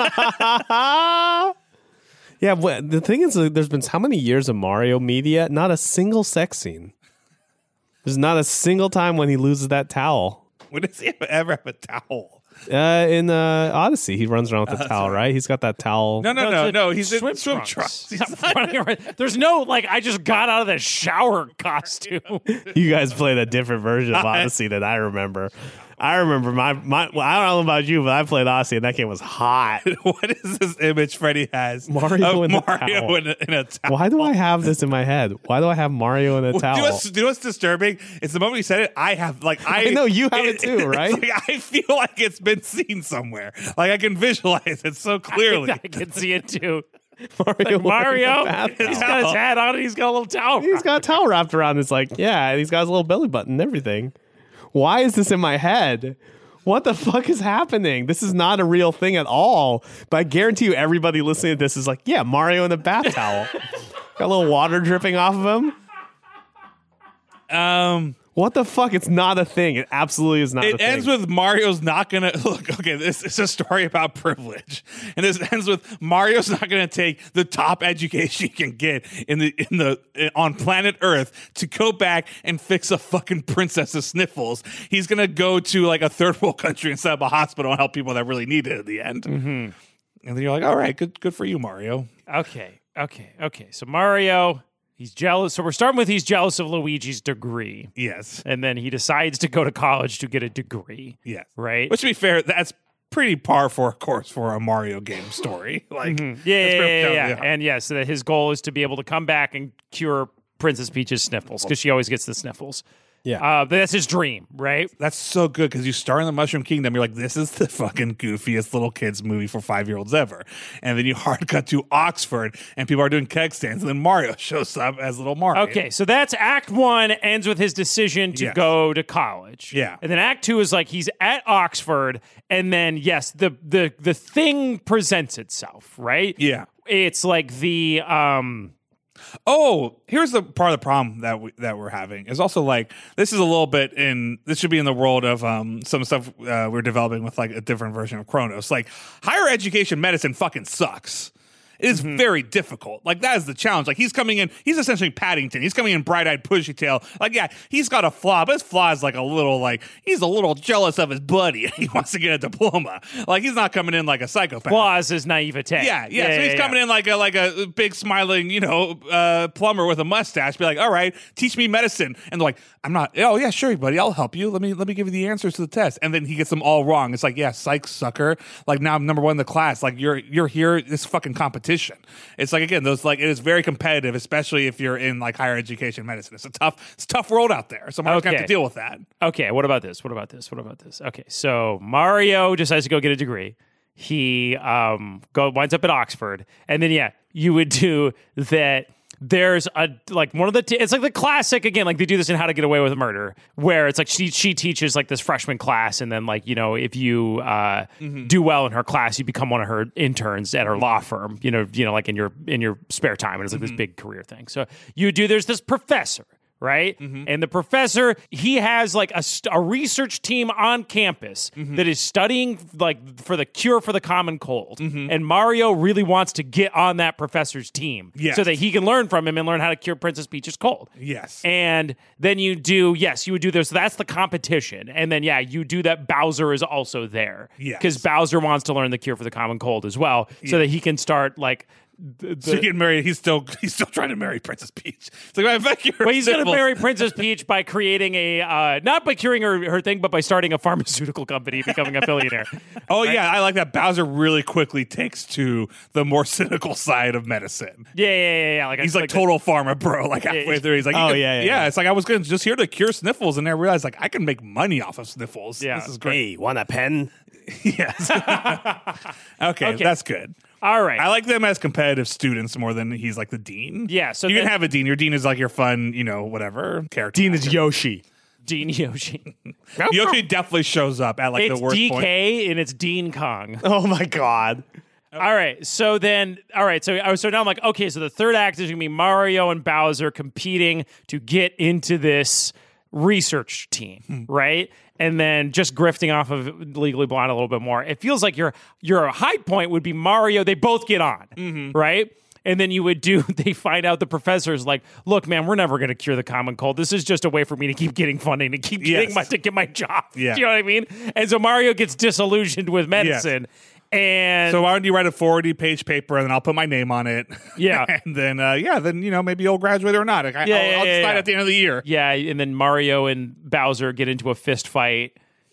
Yeah, but the thing is, uh, there's been how many years of Mario media? Not a single sex scene. There's not a single time when he loses that towel. When does he ever have a towel? Uh, in uh, Odyssey, he runs around with the Uh, towel, right? He's got that towel. No, no, No, no, it's no. a He's swim in swim trunks. trunks. He's He's not running around. There's no like. I just got out of the shower costume. You guys played a different version of Odyssey than I remember. I remember my, my well, I don't know about you, but I played Odyssey and that game was hot. What is this image Freddie has? Mario of in the Mario towel. in a, in a towel. Why do I have this in my head? Why do I have Mario in a Do you, know towel? what's, do you know what's disturbing? It's the moment you said it. I have like I, I know, you have it too, right? Like, I feel like it's been seen somewhere. Like I can visualize it so clearly. I can see it too. Mario, Mario, wearing a bath he's towel. got his hat on and he's got a little towel. He's got a towel wrapped around. It's like, yeah, and he's got his little belly button and everything. Why is this in my head? What the fuck is happening? This is not a real thing at all. But I guarantee you, everybody listening to this is like, yeah, Mario in a bath towel. Got a little water dripping off of him. Um, What the fuck? It's not a thing. It absolutely is not a it thing. ends with Mario's not gonna look. Okay, this is a story about privilege, and this ends with Mario's not gonna take the top education he can get in the in the on planet Earth to go back and fix a fucking princess's sniffles. He's gonna go to like a third world country and set up a hospital and help people that really need it at the end. Mm-hmm. And then you're like, all right, good good for you, Mario. Okay, okay, okay. So Mario, he's jealous. So we're starting with he's jealous of Luigi's degree. Yes, And then he decides to go to college to get a degree. yes, Right? Which to be fair, that's pretty par for a course for a Mario game story. Like, Yeah, that's yeah, pretty- yeah, yeah, yeah. And yes, that his goal is to be able to come back and cure Princess Peach's sniffles because she always gets the sniffles. Yeah. Uh, that's his dream, right? That's so good because you start in the Mushroom Kingdom, you're like, this is the fucking goofiest little kids movie for five year olds ever. And then you hard cut to Oxford and people are doing keg stands, and then Mario shows up as little Mario. Okay, so that's Act One ends with his decision to Yes. go to college. Yeah. And then Act Two is like he's at Oxford, and then yes, the the the thing presents itself, right? Yeah. It's like the um Oh, here's the part of the problem that we, that we're having is also like this is a little bit in this should be in the world of um some stuff uh, we're developing with like a different version of Chronos. Like higher education medicine fucking sucks. It is Mm-hmm. very difficult. Like that is the challenge. Like he's coming in, he's essentially Paddington. He's coming in bright-eyed, pushy-tail. Like yeah, he's got a flaw, but his flaw is like a little like he's a little jealous of his buddy. He wants to get a diploma. Like he's not coming in like a psychopath. flaws is naivete. Yeah, yeah. So he's coming in like a like a big smiling, you know, uh, plumber with a mustache. Be like, all right, teach me medicine. And they're like, I'm not. Oh yeah, sure, buddy, I'll help you. Let me let me give you the answers to the test. And then he gets them all wrong. It's like, yeah, psych sucker. Like now I'm number one in the class. Like you're you're here. This fucking competition. It's like again, those like it is very competitive, especially if you're in like higher education medicine. It's a tough, it's a tough road out there. So Mario's gonna have Okay. to deal with that. Okay, what about this? What about this? What about this? Okay, so Mario decides to go get a degree. He um go winds up at Oxford, and then yeah, you would do that. There's a like one of the t- it's like the classic again, like they do this in How to Get Away with Murder, where it's like she she teaches like this freshman class, and then like you know if you uh, Mm-hmm. do well in her class, you become one of her interns at her law firm. You know, you know like in your in your spare time, and it's like Mm-hmm. this big career thing. So you do. There's this professor. Right. Mm-hmm. And the professor, he has like a, st- a research team on campus Mm-hmm. that is studying like for the cure for the common cold. Mm-hmm. And Mario really wants to get on that professor's team Yes. so that he can learn from him and learn how to cure Princess Peach's cold. Yes. And then you do, yes, you would do this. So that's the competition. And then, yeah, you do that. Bowser is also there. Yes. Because Bowser wants to learn the cure for the common cold as well so that he can start like. The, So he can marry. He's still he's still trying to marry Princess Peach. It's like I bet you're. Well, he's going to marry Princess Peach by creating a, uh, not by curing her, her thing, but by starting a pharmaceutical company, becoming a billionaire. Oh yeah, I like that. Bowser really quickly takes to the more cynical side of medicine. Yeah, yeah, yeah. yeah. Like He's I, like total pharma bro. Like halfway yeah. through, he's like, Oh, you can- yeah, yeah, yeah. yeah. It's like I was going to just here to cure sniffles, and I realized like I can make money off of sniffles. Yeah. This is great. Hey, want a pen? Yes. okay, Okay. that's good. All right. I like them as competitive students more than he's like the dean. Yeah, so you then- can have a dean. Your dean is like your fun, you know, whatever character. Dean is Yoshi. Dean Yoshi. Yoshi definitely shows up at like It's the worst D point. K and it's Dean Kong. Oh my god. All right. So then, all right. So, so now I'm like, okay, so the third act is going to be Mario and Bowser competing to get into this research team, Hmm. right? And then just grifting off of Legally Blonde a little bit more. It feels like your your high point would be Mario. They both get on, Mm-hmm. right? And then you would do, they find out the professor's like, look, man, we're never going to cure the common cold. This is just a way for me to keep getting funding, to keep getting Yes. my, to get my job. Yeah. Do you know what I mean? And so Mario gets disillusioned with medicine. And So why don't you write a forty-page paper and then I'll put my name on it? Yeah. and then uh, yeah, then you know maybe you'll graduate or not. Like, I, Yeah, I'll, yeah, I'll yeah, decide yeah. at the end of the year. yeah, and then Mario and Bowser get into a fist fight.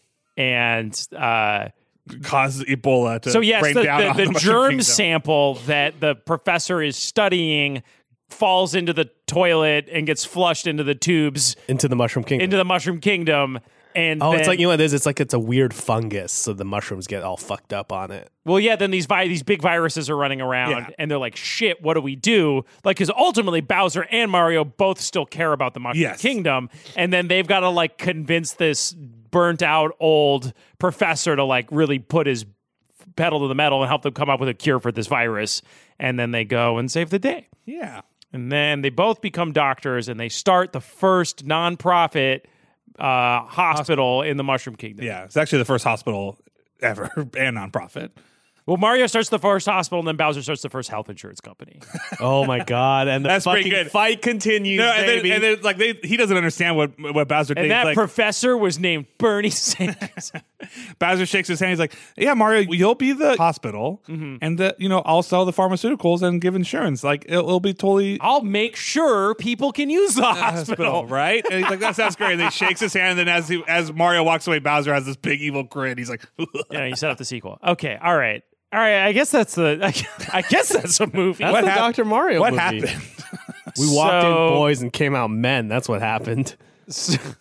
And uh, Cause Ebola to so, yes, rain the, down the, on the, the Mushroom germ Kingdom. sample that the professor is studying falls into the toilet and gets flushed into the tubes Into the Mushroom Kingdom. into the Mushroom Kingdom. And oh, then, it's like, you know what it is? It's like it's a weird fungus, so the mushrooms get all fucked up on it. well, yeah, then these vi- these big viruses are running around, Yeah. and they're like, shit, what do we do? Like, because ultimately Bowser and Mario both still care about the Mushroom Yes. Kingdom, and then they've got to like convince this burnt out old professor to like really put his pedal to the metal and help them come up with a cure for this virus, and then they go and save the day. Yeah. And then they both become doctors, and they start the first nonprofit uh, hospital in the Mushroom Kingdom. Yeah. It's actually the first hospital ever and nonprofit. Well, Mario starts the first hospital, and then Bowser starts the first health insurance company. Oh my god! And the That's pretty fucking good. fight continues, No, and then, baby. and then like they, he doesn't understand what what Bowser And did. that Like, professor was named Bernie Sanders. Bowser shakes his hand. He's like, "Yeah, Mario, you'll be the hospital, Mm-hmm. and the, you know I'll sell the pharmaceuticals and give insurance. Like it'll, it'll be totally I'll make sure people can use the hospital. hospital, right?" And he's like, "That sounds great." And then he shakes his hand, and then as he, as Mario walks away, Bowser has this big evil grin. He's like, Yeah, you set up the sequel. Okay, all right. All right, I guess that's the. I guess that's a movie. That's What the hap- Doctor Mario "What movie. happened?" We walked So- in boys and came out men. That's what happened.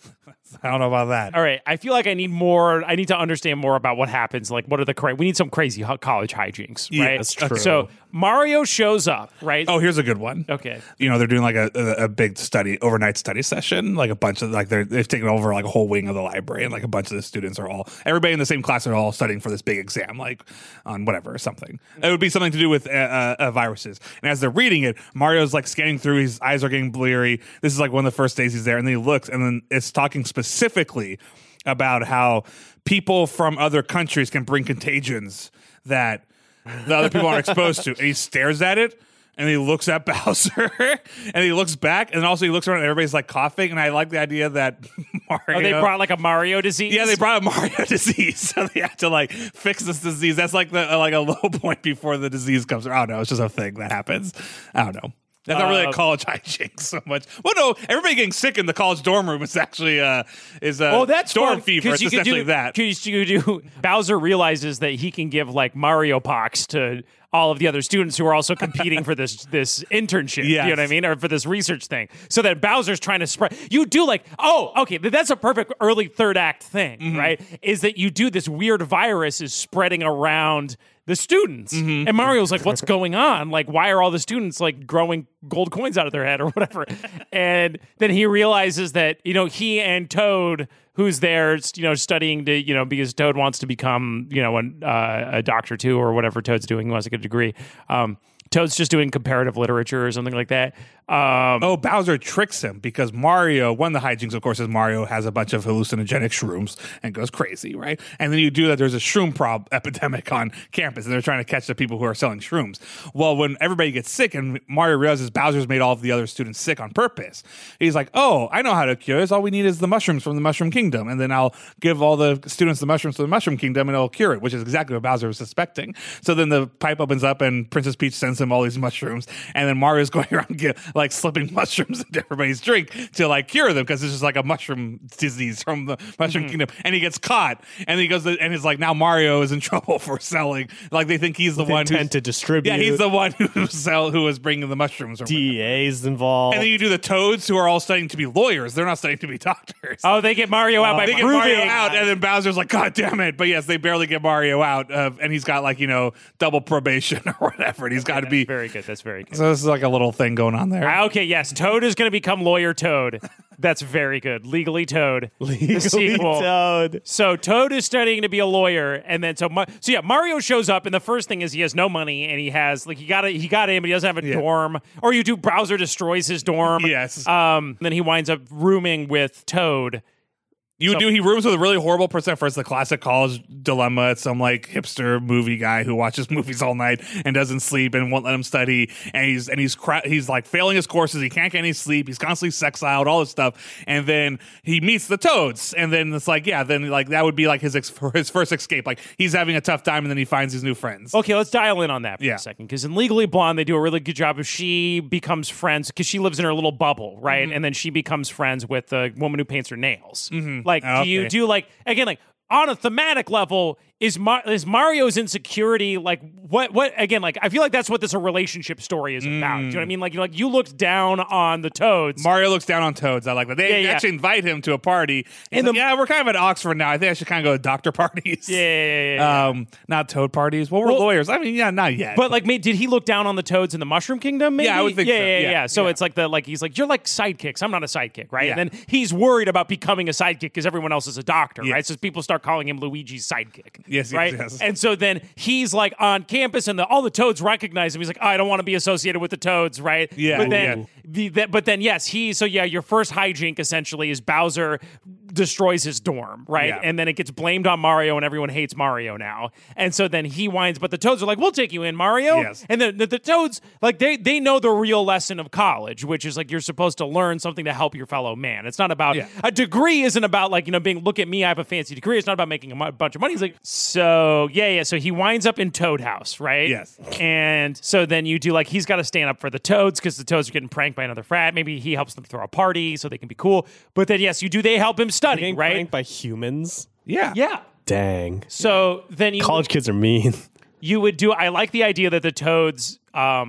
I don't know about that. All right, I feel like I need more. I need to understand more about what happens. Like, what are the cra- we need some crazy ho- college hijinks, Yeah, right? that's true. So Mario shows up, right? Oh, here's a good one. Okay. You know, they're doing like a, a, a big study, overnight study session, like a bunch of, like, they're, they've taken over like a whole wing of the library, and like a bunch of the students are all, everybody in the same class are all studying for this big exam, like on whatever, something. It would be something to do with uh, uh, uh, viruses. And as they're reading it, Mario's like scanning through, his eyes are getting bleary. This is like one of the first days he's there, and then he looks, and then it's talking specifically about how people from other countries can bring contagions that the other people aren't exposed to. And he stares at it, and he looks at Bowser, and he looks back, and also he looks around, and everybody's like coughing. And I like the idea that Mario. Oh, they brought like a Mario disease. Yeah, they brought a Mario disease, so they have to like fix this disease. That's like the uh, like a low point before the disease comes. I don't know. It's just a thing that happens. I don't know. That's not really Uh, a college hijinks so much. Well, no, everybody getting sick in the college dorm room is actually uh, is uh, Oh, that's dorm fun, fever. 'cause It's you could essentially do, that. Cause you do. Bowser realizes that he can give like Mario pox to all of the other students who are also competing for this this internship. Yes. You know what I mean, or for this research thing. So that Bowser's trying to spread. You do like, oh, okay, that's a perfect early third act thing, Mm-hmm. right? Is that you do this weird virus is spreading around the students, Mm-hmm. and Mario's like, "What's going on? Like, why are all the students like growing gold coins out of their head or whatever?" And then he realizes that you know he and Toad, who's there, you know, studying to you know because Toad wants to become you know an, uh, a doctor too or whatever Toad's doing. He wants to get a degree. Um, Toad's just doing comparative literature or something like that. Um, Oh, Bowser tricks him because Mario, one of the hijinks, of course, is Mario has a bunch of hallucinogenic shrooms and goes crazy, right? And then you do that, there's a shroom prob epidemic on campus, and they're trying to catch the people who are selling shrooms. Well, when everybody gets sick and Mario realizes Bowser's made all of the other students sick on purpose, he's like, oh, I know how to cure this. All we need is the mushrooms from the Mushroom Kingdom, and then I'll give all the students the mushrooms from the Mushroom Kingdom, and it'll cure it, which is exactly what Bowser was suspecting. So then the pipe opens up, and Princess Peach sends him all these mushrooms, and then Mario's going around get, like slipping mushrooms into everybody's drink to like cure them because it's just like a mushroom disease from the Mushroom Kingdom, and he gets caught, and he goes and it's like now Mario is in trouble for selling. Like they think he's the They one tend who's, to distribute. yeah, he's the one who sell who was bringing the mushrooms. Or D E A's involved. and then you do the Toads who are all studying to be lawyers. They're not studying to be doctors. oh, they get Mario out by They get proving. Mario out, and then Bowser's like, God damn it. But yes, they barely get Mario out, uh, and he's got like, you know, double probation or whatever, and he's got to be. Very good. That's very good. So this is like a little thing going on there. Ah, okay, yes, Toad is going to become Lawyer Toad. That's very good. Legally Toad. Legally the sequel. Toad. So Toad is studying to be a lawyer, and then so Ma- so yeah, Mario shows up, and the first thing is he has no money, and he has like he got it, he got in, but he doesn't have a Yeah. dorm. Or you do Bowser destroys his dorm. Yes. Um. Then he winds up rooming with Toad. You So- do. He rooms with a really horrible person. First, the classic college dilemma. It's some like hipster movie guy who watches movies all night and doesn't sleep and won't let him study. And he's and he's cra- he's like failing his courses. He can't get any sleep. He's constantly sexiled, all this stuff. And then he meets the Toads. And then it's like, yeah, then like that would be like his ex- his first escape. Like he's having a tough time, and then he finds his new friends. Okay, let's dial in on that for Yeah. a second. Because in Legally Blonde, they do a really good job of she becomes friends because she lives in her little bubble, right? Mm-hmm. And then she becomes friends with the woman who paints her nails. Like, Oh, do you okay. do like again, like on a thematic level, is Mar- is Mario's insecurity like what? What again? Like, I feel like that's what this a relationship story is about. Do you know what I mean? Like, you're like you looked down on the Toads. Mario looks down on Toads. I like that. They Yeah, yeah. actually invite him to a party. In And the- yeah, we're kind of at Oxford now. I think I should kind of go to doctor parties. yeah, yeah, yeah, yeah. Um, not Toad parties. Well, we're Well- lawyers. I mean, yeah, not yet. But like, made, did he look down on the Toads in the Mushroom Kingdom? Maybe? Yeah, I would think yeah, so. Yeah, yeah, Yeah, yeah. So yeah. it's like the like he's like you're like sidekicks. I'm not a sidekick, right? Yeah. And then he's worried about becoming a sidekick because everyone else is a doctor, Yes. right? So people start calling him Luigi's sidekick. Yes, yes, right. yes. And so then he's like on campus, and the, all the Toads recognize him. He's like, oh, I don't want to be associated with the Toads, right? Yeah, But then, yeah. the, that, but then yes, he. So yeah, your first hijink essentially is Bowser destroys his dorm, right? Yeah. And then it gets blamed on Mario, and everyone hates Mario now. And so then he winds, but the Toads are like, "We'll take you in, Mario." Yes. And the, the the Toads, like they they know the real lesson of college, which is like you're supposed to learn something to help your fellow man. It's not about Yeah. a degree. Isn't about like you know being look at me, I have a fancy degree. It's not about making a mu- bunch of money. He's like, so yeah, yeah. So he winds up in Toad House, right? Yes. And so then you do like he's got to stand up for the Toads because the Toads are getting pranked by another frat. Maybe he helps them throw a party so they can be cool. But then yes, you do. They help him study, Getting right? pranked by humans. yeah. Yeah. Dang. So then you College kids are mean. you would do. I like the idea that the Toads um,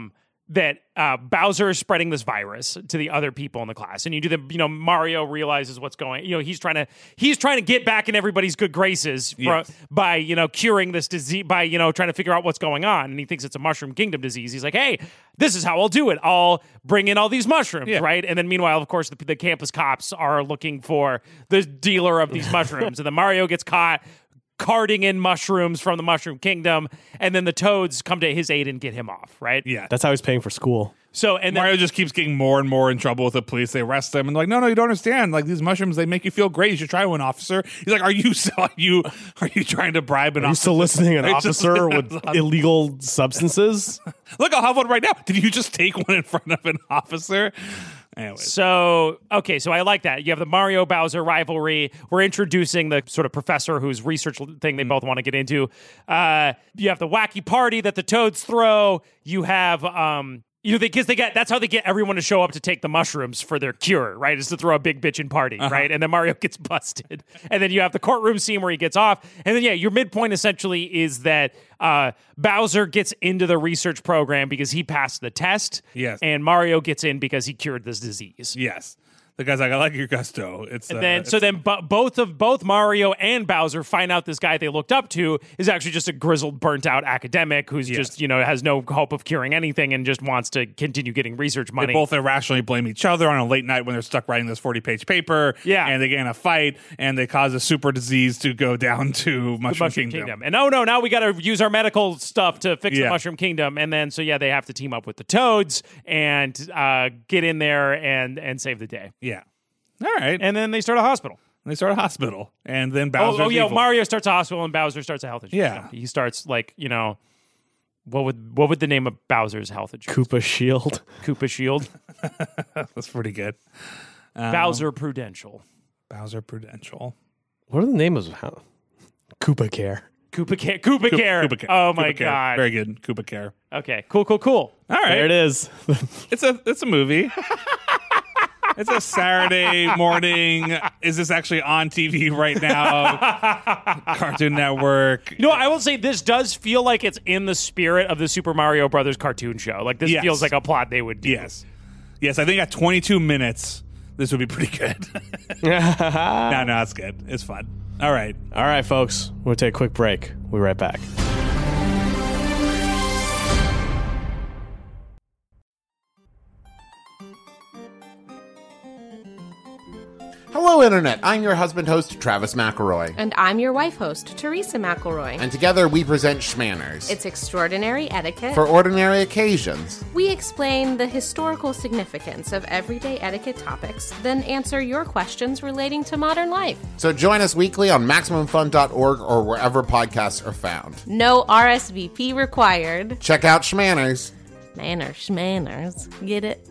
that uh, Bowser is spreading this virus to the other people in the class, and you do the, you know, Mario realizes what's going, you know, he's trying to, he's trying to get back in everybody's good graces Yes. for, by, you know, curing this disease, by, you know, trying to figure out what's going on, and he thinks it's a Mushroom Kingdom disease. He's like, hey, this is how I'll do it. I'll bring in all these mushrooms, Yeah. right? And then meanwhile, of course, the, the campus cops are looking for the dealer of these mushrooms, and then Mario gets caught carting in mushrooms from the Mushroom Kingdom, and then the Toads come to his aid and get him off, right? Yeah. That's how he's paying for school. So, and then, Mario just keeps getting more and more in trouble with the police. They arrest him and like, no, no, you don't understand. Like these mushrooms, they make you feel great. You should try one, officer. He's like, are you are you are you trying to bribe an Are you officer? soliciting an Are you just- officer with illegal substances? Look, I'll have one right now. Did you just take one in front of an officer? Anyways. so okay, so I like that. You have the Mario Bowser rivalry. We're introducing the sort of professor whose research thing they both want to get into. Uh, you have the wacky party that the Toads throw. You have um, you know, they guess they get that's how they get everyone to show up to take the mushrooms for their cure, right? Is to throw a big bitchin' party, Uh-huh. right? And then Mario gets busted. And then you have the courtroom scene where he gets off. And then yeah, your midpoint essentially is that uh, Bowser gets into the research program because he passed the test. Yes. And Mario gets in because he cured this disease. Yes. The guy's like, I like your gusto. It's uh, And then, it's- so then, bo- both of both Mario and Bowser find out this guy they looked up to is actually just a grizzled, burnt-out academic who's Yes. just, you know, has no hope of curing anything and just wants to continue getting research money. They both irrationally blame each other on a late night when they're stuck writing this forty-page paper. Yeah. And they get in a fight, and they cause a super disease to go down to Mushroom, Mushroom Kingdom. Kingdom. And oh no, now we got to use our medical stuff to fix Yeah. the Mushroom Kingdom. And then, so yeah, they have to team up with the Toads and uh, get in there and and save the day. Yeah. All right. And And then they start a hospital. they start a hospital. And then Oh, Bowser's oh yeah, evil. Mario starts a hospital and Bowser starts a health insurance. Yeah. company. He starts like, you know, what would what would the name of Bowser's health insurance? Koopa Shield. Koopa Shield. That's pretty good. Um, Bowser Prudential. Bowser Prudential. What are the names of how? Koopa Care. Koopa Care. Koopa Koopa- Care. Koopa Care. Oh my Koopa Care. god. Very good. Koopa Care. Okay. Cool. Cool. Cool. All right. There it is. It's a it's a movie. It's a Saturday morning. Is this actually on T V right now? Cartoon Network. You know, I will say this does feel like it's in the spirit of the Super Mario Brothers cartoon show. Like this Yes. feels like a plot they would do. Yes. Yes, I think at twenty-two minutes, this would be pretty good. no, no, it's good. It's fun. All right. All right, folks. We'll take a quick break. We'll be right back. Hello, Internet. I'm your husband host, Travis McElroy. And I'm your wife host, Teresa McElroy. And together we present Schmanners. It's extraordinary etiquette. For ordinary occasions. We explain the historical significance of everyday etiquette topics, then answer your questions relating to modern life. So join us weekly on Maximum Fun dot org or wherever podcasts are found. No R S V P required. Check out Schmanners. Manners, schmanners. Get it?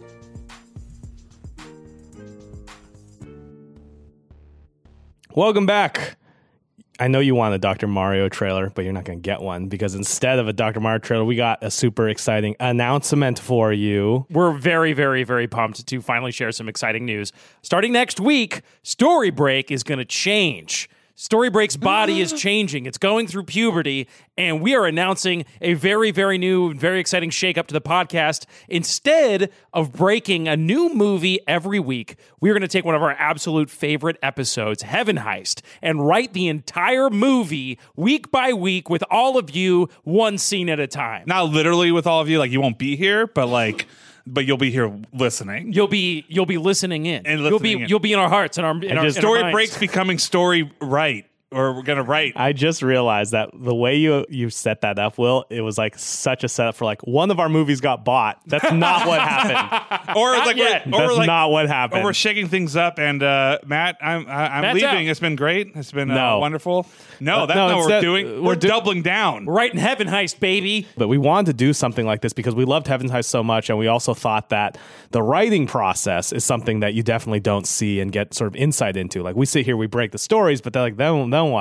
Welcome back. I know you want a Doctor Mario trailer, but you're not going to get one because instead of a Doctor Mario trailer, we got a super exciting announcement for you. We're very, very, very pumped to finally share some exciting news. Starting next week, Story Break is going to change. Story Break's body is changing. It's going through puberty, and we are announcing a very, very new, very exciting shakeup to the podcast. Instead of breaking a new movie every week, we're going to take one of our absolute favorite episodes, Heaven Heist, and write the entire movie week by week with all of you, one scene at a time. Not literally with all of you, like you won't be here, but like, but you'll be here listening. You'll be you'll be listening in. And you'll be listening in. you'll be in our hearts and our in our, just- in our Story minds. breaks becoming story right, or we're gonna write. I just realized that the way you you set that up, Will, it was like such a setup for like one of our movies got bought. That's not what happened. or like, yet. we're, or That's like, not what or happened. we're shaking things up. And uh, Matt, I'm I, I'm Matt's leaving. out. It's been great. It's been uh, No. wonderful. No, Uh, that's no, not what we're instead- doing. we're We're, do- doubling down. We're writing Heaven Heist, baby. But we wanted to do something like this because we loved Heaven's Heist so much, and we also thought that the writing process is something that you definitely don't see and get sort of insight into. Like we sit here, we break the stories, but they're like, then, then what?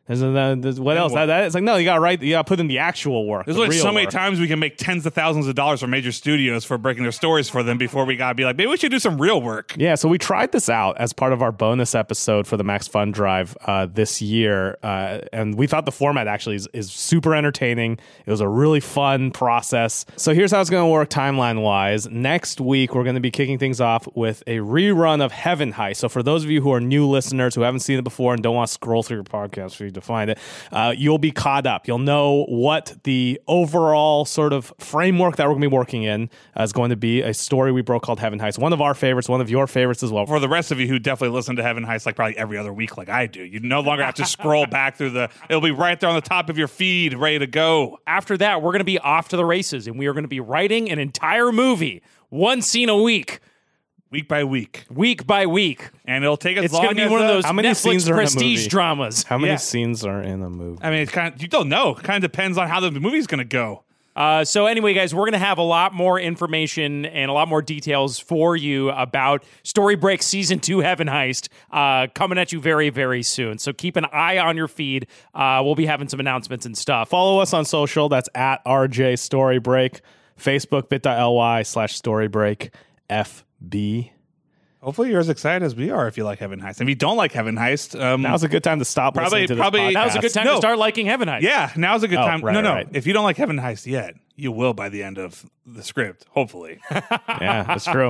There's, a, there's what else? what? That, that, it's like, no, you got to write, you got to put in the actual work. There's the like real so many work. times we can make tens of thousands of dollars from major studios for breaking their stories for them before we got to be like, maybe we should do some real work. Yeah, so we tried this out as part of our bonus episode for the Max Fun Drive uh, this year, uh, and we thought the format actually is, is super entertaining. It was a really fun process. So here's how it's going to work timeline-wise. Next week, we're going to be kicking things off with a rerun of Heaven Heist. So for those of you who are new listeners who haven't seen it before and don't want to scroll through your podcast feed to find it, uh, you'll be caught up. You'll know what the overall sort of framework that we're going to be working in uh, is going to be. A story we broke called Heaven Heist. One of our favorites, one of your favorites as well. For the rest of you who definitely listen to Heaven Heist like probably every other week like I do, you no longer have to scroll back through the, it'll be right there on the top of your feed, ready to go. After that, we're going to be off to the races, and we are going to be writing an entire movie, one scene a week. Week by week. Week by week. And it'll take as It's long going to be as one of uh, those how many Netflix scenes are in a prestige movie? dramas. How many Yeah. scenes are in a movie? I mean, it's kind of, you don't know. It kind of depends on how the movie's going to go. Uh, so anyway, guys, we're going to have a lot more information and a lot more details for you about Story Break Season two Heaven Heist uh, coming at you very, very soon. So keep an eye on your feed. Uh, we'll be having some announcements and stuff. Follow us on social. That's at R J Storybreak. Facebook, bit.ly slash Storybreak F B. Hopefully you're as excited as we are if you like Heaven Heist. If you don't like Heaven Heist, um, Now's a good time to stop Probably- listening to this probably- podcast. Now's a good time No. to start liking Heaven Heist. yeah, now's a good Oh, time. right, no, no. right. If you don't like Heaven Heist yet, you will by the end of the script, hopefully. Yeah, that's true.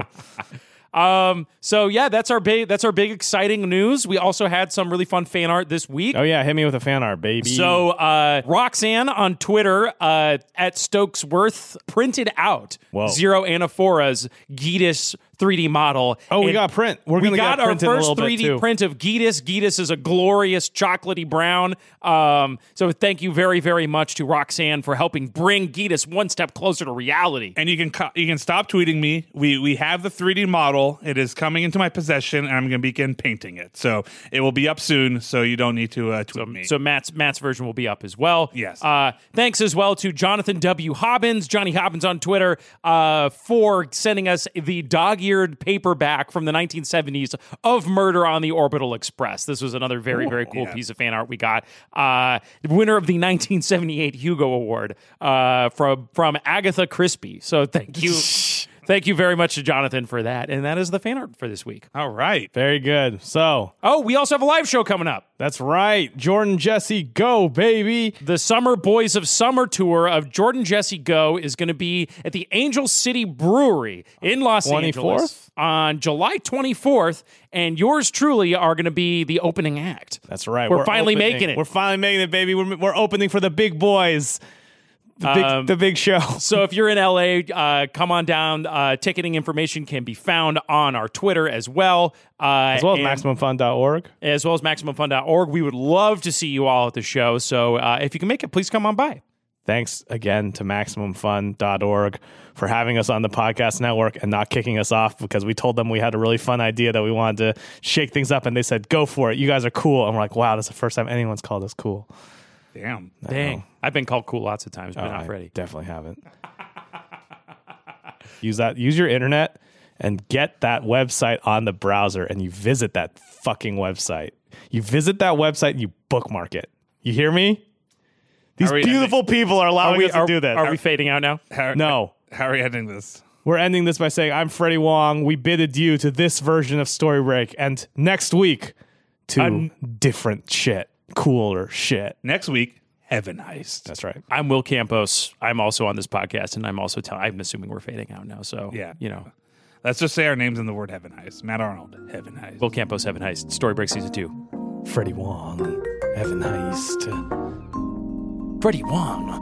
Um, so yeah, that's our big, that's our big exciting news. We also had some really fun fan art this week. Oh, yeah. Hit me with a fan art, baby. So uh, Roxanne on Twitter uh, at Stokesworth printed out Whoa. Zero Anaphora's Geetus three D model. Oh, we And got print. We're we gonna got get our print in a first little bit, three D too. print of Geetus. Geetus is a glorious chocolatey brown. Um, so thank you very, very much to Roxanne for helping bring Geetus one step closer to reality. And you can co- you can stop tweeting me. We we have the three D model. It is coming into my possession, and I'm going to begin painting it. So it will be up soon. So you don't need to uh, tweet me. So Matt's Matt's version will be up as well. Yes. Uh, thanks as well to Jonathan W. Hobbins, Johnny Hobbins on Twitter, uh, for sending us the dog-eared paperback from the nineteen seventies of Murder on the Orbital Express. This was another very, very cool yeah. piece of fan art we got. Uh, the winner of the nineteen seventy-eight Hugo Award uh, from from Agatha Christie. So thank you. Thank you very much to Jonathan for that. And that is the fan art for this week. All right. Very good. So, Oh, we also have a live show coming up. that's right. Jordan Jesse, go, baby. The Summer Boys of Summer tour of Jordan Jesse Go is going to be at the Angel City Brewery in Los Angeles twenty-fourth? on July twenty-fourth, and yours truly are going to be the opening act. That's right. We're finally opening- making it. We're finally making it, baby. We're, we're opening for the big boys. The big, Um, the big show. So if you're in L A, uh, come on down. Uh, ticketing information can be found on our Twitter as well. Uh, As well as and- maximum fun dot org. As well as maximum fun dot org. We would love to see you all at the show. So uh, if you can make it, please come on by. Thanks again to maximum fun dot org for having us on the podcast network and not kicking us off because we told them we had a really fun idea that we wanted to shake things up, and they said, go for it. You guys are cool. And we're like, wow, that's the first time anyone's called us cool. Damn. Dang. I've been called cool lots of times, but Oh, not I ready. definitely haven't. Use that. Use your internet and get that website on the browser, and you visit that fucking website. You visit that website and you bookmark it. You hear me? These Are we beautiful people are allowing Are we, us to are, do this. are we fading out now? How, no. How are we ending this? We're ending this by saying, I'm Freddie Wong. We bid adieu to this version of Story Break, and next week to I'm- different shit, cooler shit. Next week, Heaven Heist. That's right. I'm Will Campos. I'm also on this podcast, and I'm also telling. I'm assuming we're fading out now. So Yeah. you know, Let's just say our names in the word Heaven Heist. Matt Arnold, Heaven Heist. Will Campos, Heaven Heist, Story Break Season Two. Freddie Wong, Heaven Heist. Freddie Wong.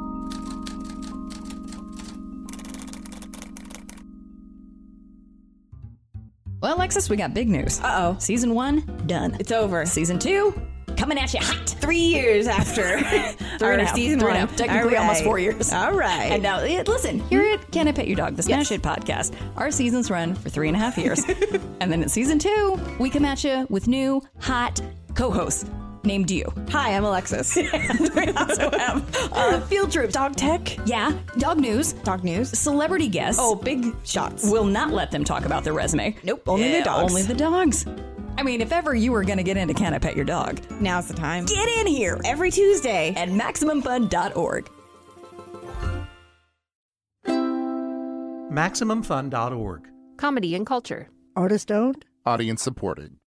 Well, Alexis, we got big news. Uh-oh. Season one, done. It's over. Season two, coming at you hot. Three years after Three our and a half. season Three one. and a half. Technically All almost right. four years. All right. And now, eh, listen, here at Can I Pet Your Dog, the Smash Yes. Hit podcast, our seasons run for three and a half years. And then at season two, we come at you with new, hot co-hosts named you. Hi, I'm Alexis. We also have uh, Field Trip. Dog tech. Yeah, dog news, Dog news. celebrity guests. Oh, big shots. Will not let them talk about their resume. Nope, only the Yeah, dogs. Only the dogs. I mean, if ever you were going to get into Can I Pet Your Dog, Now's the time. get in here Every Tuesday. at Maximum Fun dot org. Maximum Fun dot org. Comedy and culture. Artist owned. Audience supported.